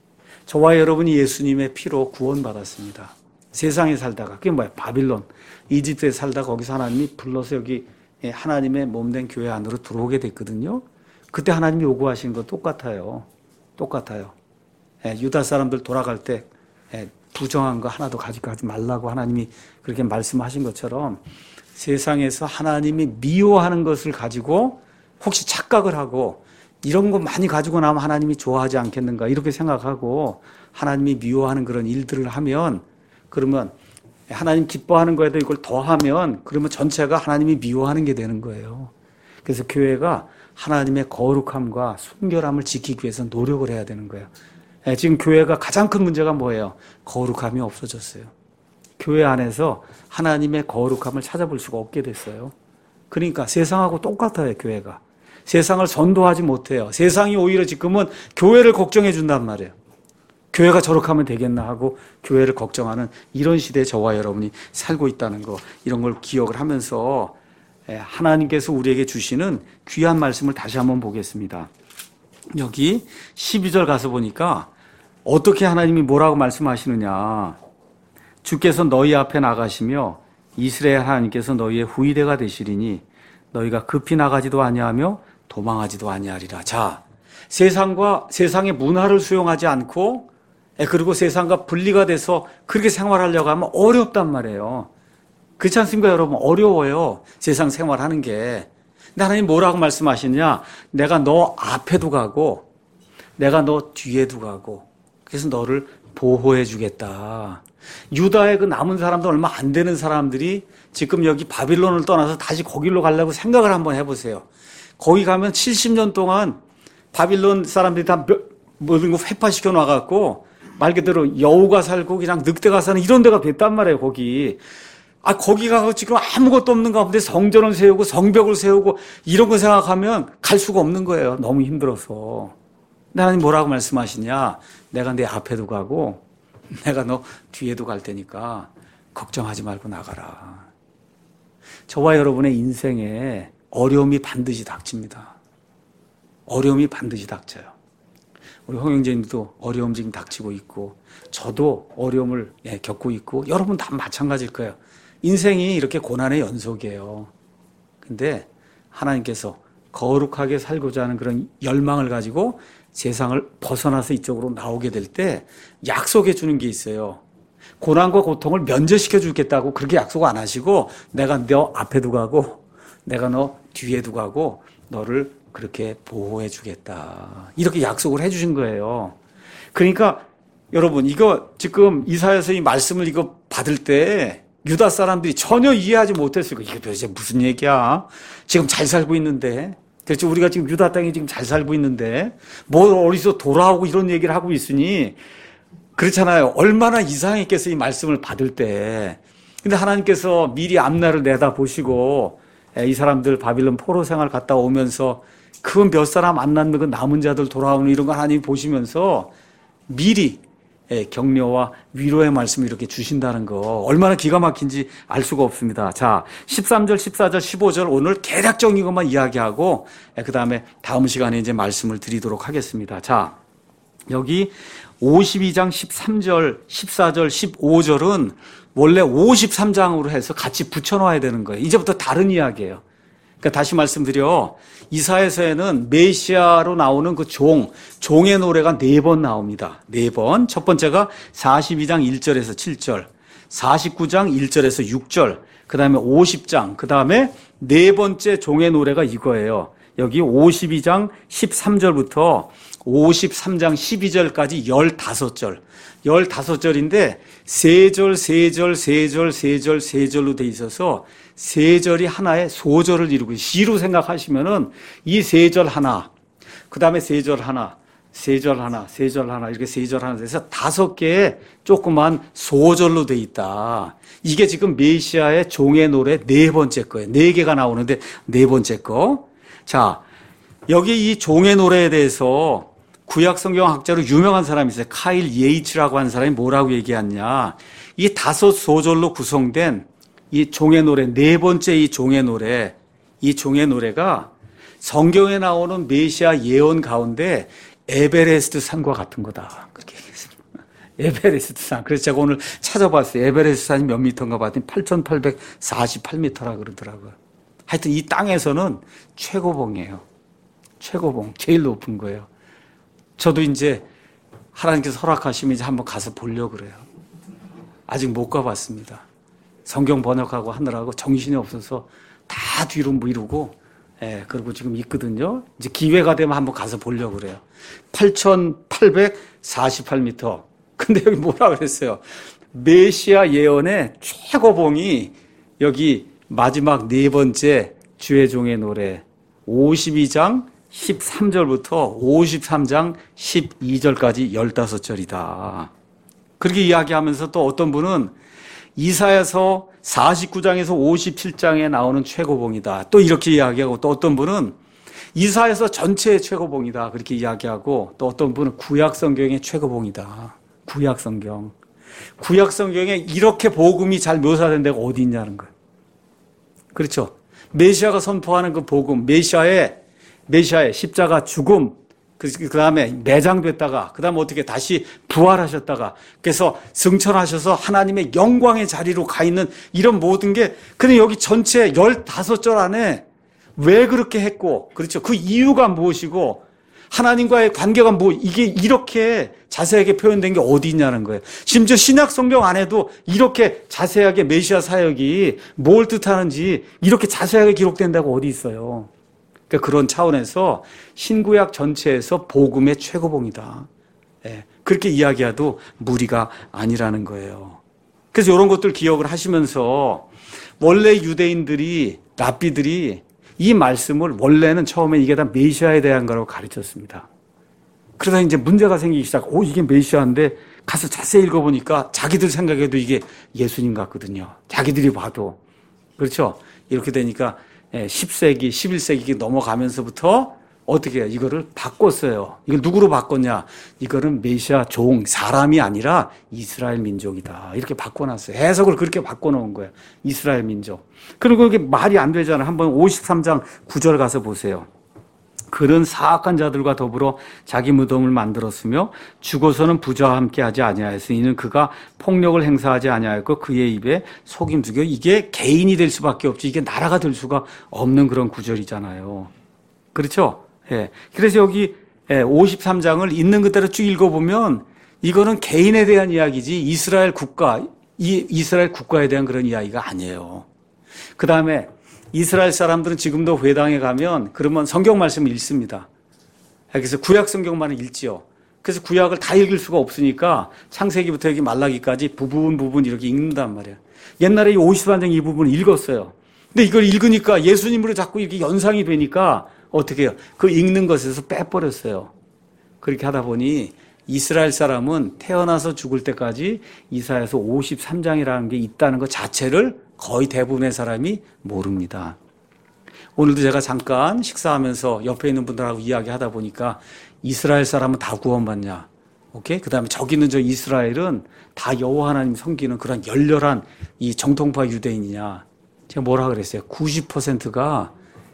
Speaker 1: 저와 여러분이 예수님의 피로 구원받았습니다. 세상에 살다가, 그게 뭐야? 바빌론, 이집트에 살다가 거기서 하나님이 불러서 여기 하나님의 몸된 교회 안으로 들어오게 됐거든요. 그때 하나님이 요구하신 거 똑같아요. 똑같아요. 유다 사람들 돌아갈 때 부정한 거 하나도 가지고 가지 말라고 하나님이 그렇게 말씀하신 것처럼 세상에서 하나님이 미워하는 것을 가지고 혹시 착각을 하고 이런 거 많이 가지고 나면 하나님이 좋아하지 않겠는가 이렇게 생각하고 하나님이 미워하는 그런 일들을 하면 그러면 하나님 기뻐하는 거에도 이걸 더하면 그러면 전체가 하나님이 미워하는 게 되는 거예요. 그래서 교회가 하나님의 거룩함과 순결함을 지키기 위해서 노력을 해야 되는 거예요. 지금 교회가 가장 큰 문제가 뭐예요? 거룩함이 없어졌어요. 교회 안에서 하나님의 거룩함을 찾아볼 수가 없게 됐어요. 그러니까 세상하고 똑같아요, 교회가. 세상을 전도하지 못해요. 세상이 오히려 지금은 교회를 걱정해 준단 말이에요. 교회가 저렇게 하면 되겠나 하고 교회를 걱정하는 이런 시대에 저와 여러분이 살고 있다는 거, 이런 걸 기억을 하면서 하나님께서 우리에게 주시는 귀한 말씀을 다시 한번 보겠습니다. 여기 12절 가서 보니까 어떻게 하나님이 뭐라고 말씀하시느냐. 주께서 너희 앞에 나가시며 이스라엘 하나님께서 너희의 후위대가 되시리니 너희가 급히 나가지도 아니하며 도망하지도 아니하리라. 자, 세상과 세상의 문화를 수용하지 않고 그리고 세상과 분리가 돼서 그렇게 생활하려고 하면 어렵단 말이에요. 그렇지 않습니까, 여러분? 어려워요. 세상 생활하는 게. 근데 하나님 뭐라고 말씀하시냐? 내가 너 앞에도 가고 내가 너 뒤에도 가고 그래서 너를 보호해 주겠다. 유다의 그 남은 사람도 얼마 안 되는 사람들이 지금 여기 바빌론을 떠나서 다시 거기로 가려고 생각을 한번 해보세요. 거기 가면 70년 동안 바빌론 사람들이 다 모든 거 회파시켜 놔갖고 말 그대로 여우가 살고 그냥 늑대가 사는 이런 데가 됐단 말이에요, 거기. 거기 가서 지금 아무것도 없는 가운데 성전을 세우고 성벽을 세우고 이런 거 생각하면 갈 수가 없는 거예요. 너무 힘들어서. 근데 하나님 뭐라고 말씀하시냐? 내가 내 앞에도 가고 내가 너 뒤에도 갈 테니까 걱정하지 말고 나가라. 저와 여러분의 인생에 어려움이 반드시 닥칩니다. 어려움이 반드시 닥쳐요. 우리 홍 형제님도 어려움 지금 닥치고 있고 저도 어려움을 겪고 있고 여러분 다 마찬가지일 거예요. 인생이 이렇게 고난의 연속이에요. 근데 하나님께서 거룩하게 살고자 하는 그런 열망을 가지고 세상을 벗어나서 이쪽으로 나오게 될 때 약속해 주는 게 있어요. 고난과 고통을 면제시켜 주겠다고 그렇게 약속 안 하시고 내가 너 앞에도 가고 내가 너 뒤에도 가고 너를 그렇게 보호해 주겠다. 이렇게 약속을 해 주신 거예요. 그러니까 여러분 이거 지금 이사야서 이 말씀을 이거 받을 때 유다 사람들이 전혀 이해하지 못했어요. 이게 도대체 무슨 얘기야? 지금 잘 살고 있는데. 그렇죠. 우리가 지금 유다 땅에 지금 잘 살고 있는데 뭐 어디서 돌아오고 이런 얘기를 하고 있으니 그렇잖아요. 얼마나 이상했겠어요. 이 말씀을 받을 때. 근데 하나님께서 미리 앞날을 내다보시고 이 사람들 바빌론 포로 생활 갔다 오면서 그 몇 사람 안 낳는 그 남은 자들 돌아오는 이런 거 하나님 보시면서 미리 격려와 위로의 말씀을 이렇게 주신다는 거 얼마나 기가 막힌지 알 수가 없습니다. 자, 13절, 14절, 15절 오늘 대략적인 것만 이야기하고 그 다음에 다음 시간에 이제 말씀을 드리도록 하겠습니다. 자, 여기 52장 13절, 14절, 15절은 원래 53장으로 해서 같이 붙여놔야 되는 거예요. 이제부터 다른 이야기예요. 그러니까 다시 말씀드려 이사야서에는 메시아로 나오는 그 종의 노래가 4번 나옵니다. 4번. 첫 번째가 42장 1절에서 7절, 49장 1절에서 6절, 그 다음에 50장, 그 다음에 네 번째 종의 노래가 이거예요. 여기 52장 13절부터 53장 12절까지 15절. 15절인데 세 절로 돼 있어서 세 절이 하나의 소절을 이루고 시로 생각하시면은 이 세 절 하나, 그 다음에 세 절 하나, 세 절 하나, 세 절 하나 이렇게 세 절 하나 돼서 5개의 조그만 소절로 돼 있다. 이게 지금 메시아의 종의 노래 4번째 거예요. 4개가 나오는데 4번째 거. 자, 여기 이 종의 노래에 대해서 구약 성경 학자로 유명한 사람이 있어요. 카일 예이츠라고 하는 사람이 뭐라고 얘기하냐. 이 5 소절로 구성된 이 종의 노래, 4번째 이 종의 노래가 성경에 나오는 메시아 예언 가운데 에베레스트 산과 같은 거다. 그렇게 얘기했습니다. 에베레스트 산. 그래서 제가 오늘 찾아봤어요. 에베레스트 산이 몇 미터인가 봤더니 8,848m라 그러더라고요. 하여튼 이 땅에서는 최고봉이에요. 최고봉. 제일 높은 거예요. 저도 이제 하나님께서 허락하시면 이제 한번 가서 보려고 그래요. 아직 못 가봤습니다. 성경 번역하고 하느라고 정신이 없어서 다 뒤로 미루고, 그리고 지금 있거든요. 이제 기회가 되면 한번 가서 보려고 그래요. 8,848m. 근데 여기 뭐라 그랬어요? 메시아 예언의 최고봉이 여기 마지막 4번째 주의 종의 노래 52장 13절부터 53장 12절까지 15절이다. 그렇게 이야기하면서 또 어떤 분은 이사야서 49장에서 57장에 나오는 최고봉이다. 또 이렇게 이야기하고 또 어떤 분은 이사야서 전체의 최고봉이다. 그렇게 이야기하고 또 어떤 분은 구약 성경의 최고봉이다. 구약 성경에 이렇게 복음이 잘 묘사된 데가 어디 있냐는 거예요. 그렇죠. 메시아가 선포하는 그 복음, 메시아의 십자가 죽음, 그 다음에 매장됐다가, 그 다음에 어떻게 다시 부활하셨다가, 그래서 승천하셔서 하나님의 영광의 자리로 가 있는 이런 모든 게, 그냥 여기 전체 15절 안에 왜 그렇게 했고, 그렇죠. 그 이유가 무엇이고, 하나님과의 관계가 이게 이렇게 자세하게 표현된 게 어디 있냐는 거예요. 심지어 신약 성경 안에도 이렇게 자세하게 메시아 사역이 뭘 뜻하는지 이렇게 자세하게 기록된다고 어디 있어요. 그러니까 그런 차원에서 신구약 전체에서 복음의 최고봉이다. 예, 그렇게 이야기해도 무리가 아니라는 거예요. 그래서 이런 것들 기억을 하시면서 원래 유대인들이, 랍비들이 이 말씀을 원래는 처음에 이게 다 메시아에 대한 거라고 가르쳤습니다. 그러다 이제 문제가 생기기 시작하고, 이게 메시아인데 가서 자세히 읽어보니까 자기들 생각에도 이게 예수님 같거든요. 자기들이 봐도. 그렇죠? 이렇게 되니까 10세기, 11세기 넘어가면서부터 어떻게 해요? 이거를 바꿨어요. 이걸 누구로 바꿨냐? 이거는 메시아 종, 사람이 아니라 이스라엘 민족이다. 이렇게 바꿔놨어요. 해석을 그렇게 바꿔놓은 거예요. 이스라엘 민족. 그리고 이게 말이 안 되잖아요. 한번 53장 9절 가서 보세요. 그는 사악한 자들과 더불어 자기 무덤을 만들었으며 죽어서는 부자와 함께 하지 아니하였으니 이는 그가 폭력을 행사하지 아니하였고 그의 입에 속임 두겨. 이게 개인이 될 수밖에 없지 이게 나라가 될 수가 없는 그런 구절이잖아요. 그렇죠? 예. 그래서 여기 53장을 있는 그대로 쭉 읽어보면 이거는 개인에 대한 이야기지 이스라엘 국가, 이스라엘 국가에 대한 그런 이야기가 아니에요. 그 다음에 이스라엘 사람들은 지금도 회당에 가면 그러면 성경 말씀을 읽습니다. 그래서 구약 성경만은 읽지요. 그래서 구약을 다 읽을 수가 없으니까 창세기부터 여기 말라기까지 부분 이렇게 읽는단 말이에요. 옛날에 이 53장 이 부분을 읽었어요. 근데 이걸 읽으니까 예수님으로 자꾸 이렇게 연상이 되니까 어떻게 해요? 그 읽는 것에서 빼버렸어요. 그렇게 하다 보니 이스라엘 사람은 태어나서 죽을 때까지 이사야서 53장이라는 게 있다는 것 자체를 거의 대부분의 사람이 모릅니다. 오늘도 제가 잠깐 식사하면서 옆에 있는 분들하고 이야기하다 보니까 이스라엘 사람은 다 구원받냐? 오케이? 그 다음에 저기 있는 저 이스라엘은 다 여호와 하나님 섬기는 그런 열렬한 이 정통파 유대인이냐? 제가 뭐라 그랬어요? 90%가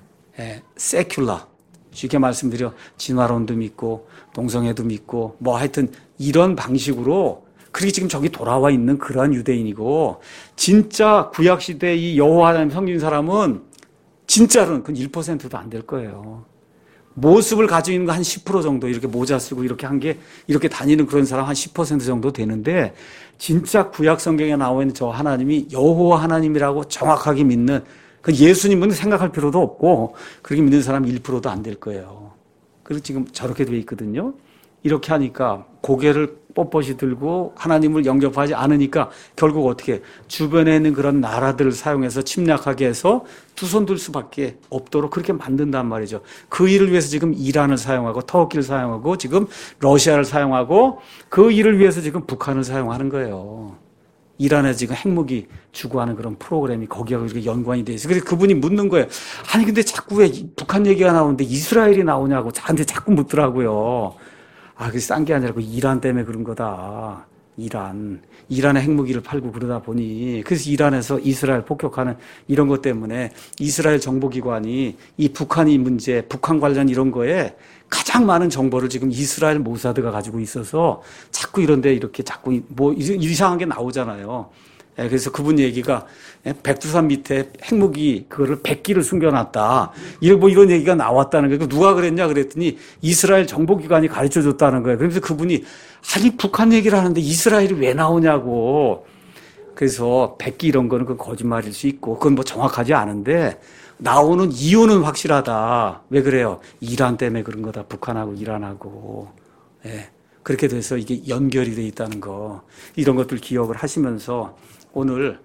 Speaker 1: 세큘라. 쉽게 말씀드려 진화론도 믿고 동성애도 믿고 뭐 하여튼 이런 방식으로 그렇게 지금 저기 돌아와 있는 그러한 유대인이고 진짜 구약시대 이 여호와 하나님 섬기는 사람은 진짜로는 그건 1%도 안 될 거예요. 모습을 가지고 있는 거 한 10% 정도 이렇게 모자 쓰고 이렇게 한 게 이렇게 다니는 그런 사람 한 10% 정도 되는데 진짜 구약 성경에 나와 있는 저 하나님이 여호와 하나님이라고 정확하게 믿는 그 예수님은 생각할 필요도 없고 그렇게 믿는 사람 1%도 안 될 거예요. 그리고 지금 저렇게 돼 있거든요. 이렇게 하니까 고개를 뻣뻣이 들고 하나님을 영접하지 않으니까 결국 어떻게 주변에 있는 그런 나라들을 사용해서 침략하게 해서 두 손 들 수밖에 없도록 그렇게 만든단 말이죠. 그 일을 위해서 지금 이란을 사용하고 터키를 사용하고 지금 러시아를 사용하고 그 일을 위해서 지금 북한을 사용하는 거예요. 이란에 지금 핵무기 주고하는 그런 프로그램이 거기하고 이렇게 연관이 돼 있어요. 그래서 그분이 묻는 거예요. 아니 근데 자꾸 왜 북한 얘기가 나오는데 이스라엘이 나오냐고 저한테 자꾸 묻더라고요. 아, 그게 싼 게 아니라 그 이란 때문에 그런 거다. 이란에 핵무기를 팔고 그러다 보니 그래서 이란에서 이스라엘 폭격하는 이런 것 때문에 이스라엘 정보기관이 이 북한이 문제, 북한 관련 이런 거에 가장 많은 정보를 지금 이스라엘 모사드가 가지고 있어서 자꾸 이런데 이렇게 자꾸 뭐 이상한 게 나오잖아요. 그래서 그분 얘기가 백두산 밑에 핵무기 그거를 100기를 숨겨놨다. 이런 얘기가 나왔다는 거예요. 누가 그랬냐 그랬더니 이스라엘 정보기관이 가르쳐줬다는 거예요. 그래서 그분이 아니 북한 얘기를 하는데 이스라엘이 왜 나오냐고. 그래서 100기 이런 거는 그건 거짓말일 수 있고 그건 뭐 정확하지 않은데 나오는 이유는 확실하다. 왜 그래요? 이란 때문에 그런 거다. 북한하고 이란하고. 예. 그렇게 돼서 이게 연결이 돼 있다는 거. 이런 것들 기억을 하시면서 오늘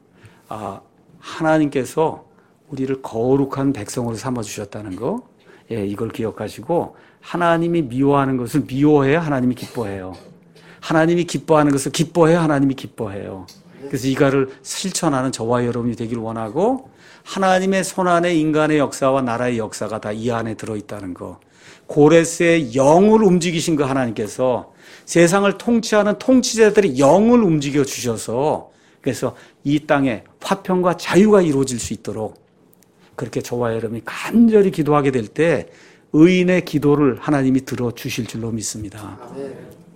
Speaker 1: 하나님께서 우리를 거룩한 백성으로 삼아주셨다는 거. 예, 이걸 기억하시고 하나님이 미워하는 것을 미워해야 하나님이 기뻐해요. 하나님이 기뻐하는 것을 기뻐해야 하나님이 기뻐해요. 그래서 이거를 실천하는 저와 여러분이 되기를 원하고 하나님의 손안에 인간의 역사와 나라의 역사가 다 이 안에 들어있다는 거. 고레스의 영을 움직이신 그 하나님께서 세상을 통치하는 통치자들의 영을 움직여 주셔서 그래서 이 땅에 화평과 자유가 이루어질 수 있도록 그렇게 저와 여러분이 간절히 기도하게 될 때 의인의 기도를 하나님이 들어주실 줄로 믿습니다.
Speaker 2: 아멘.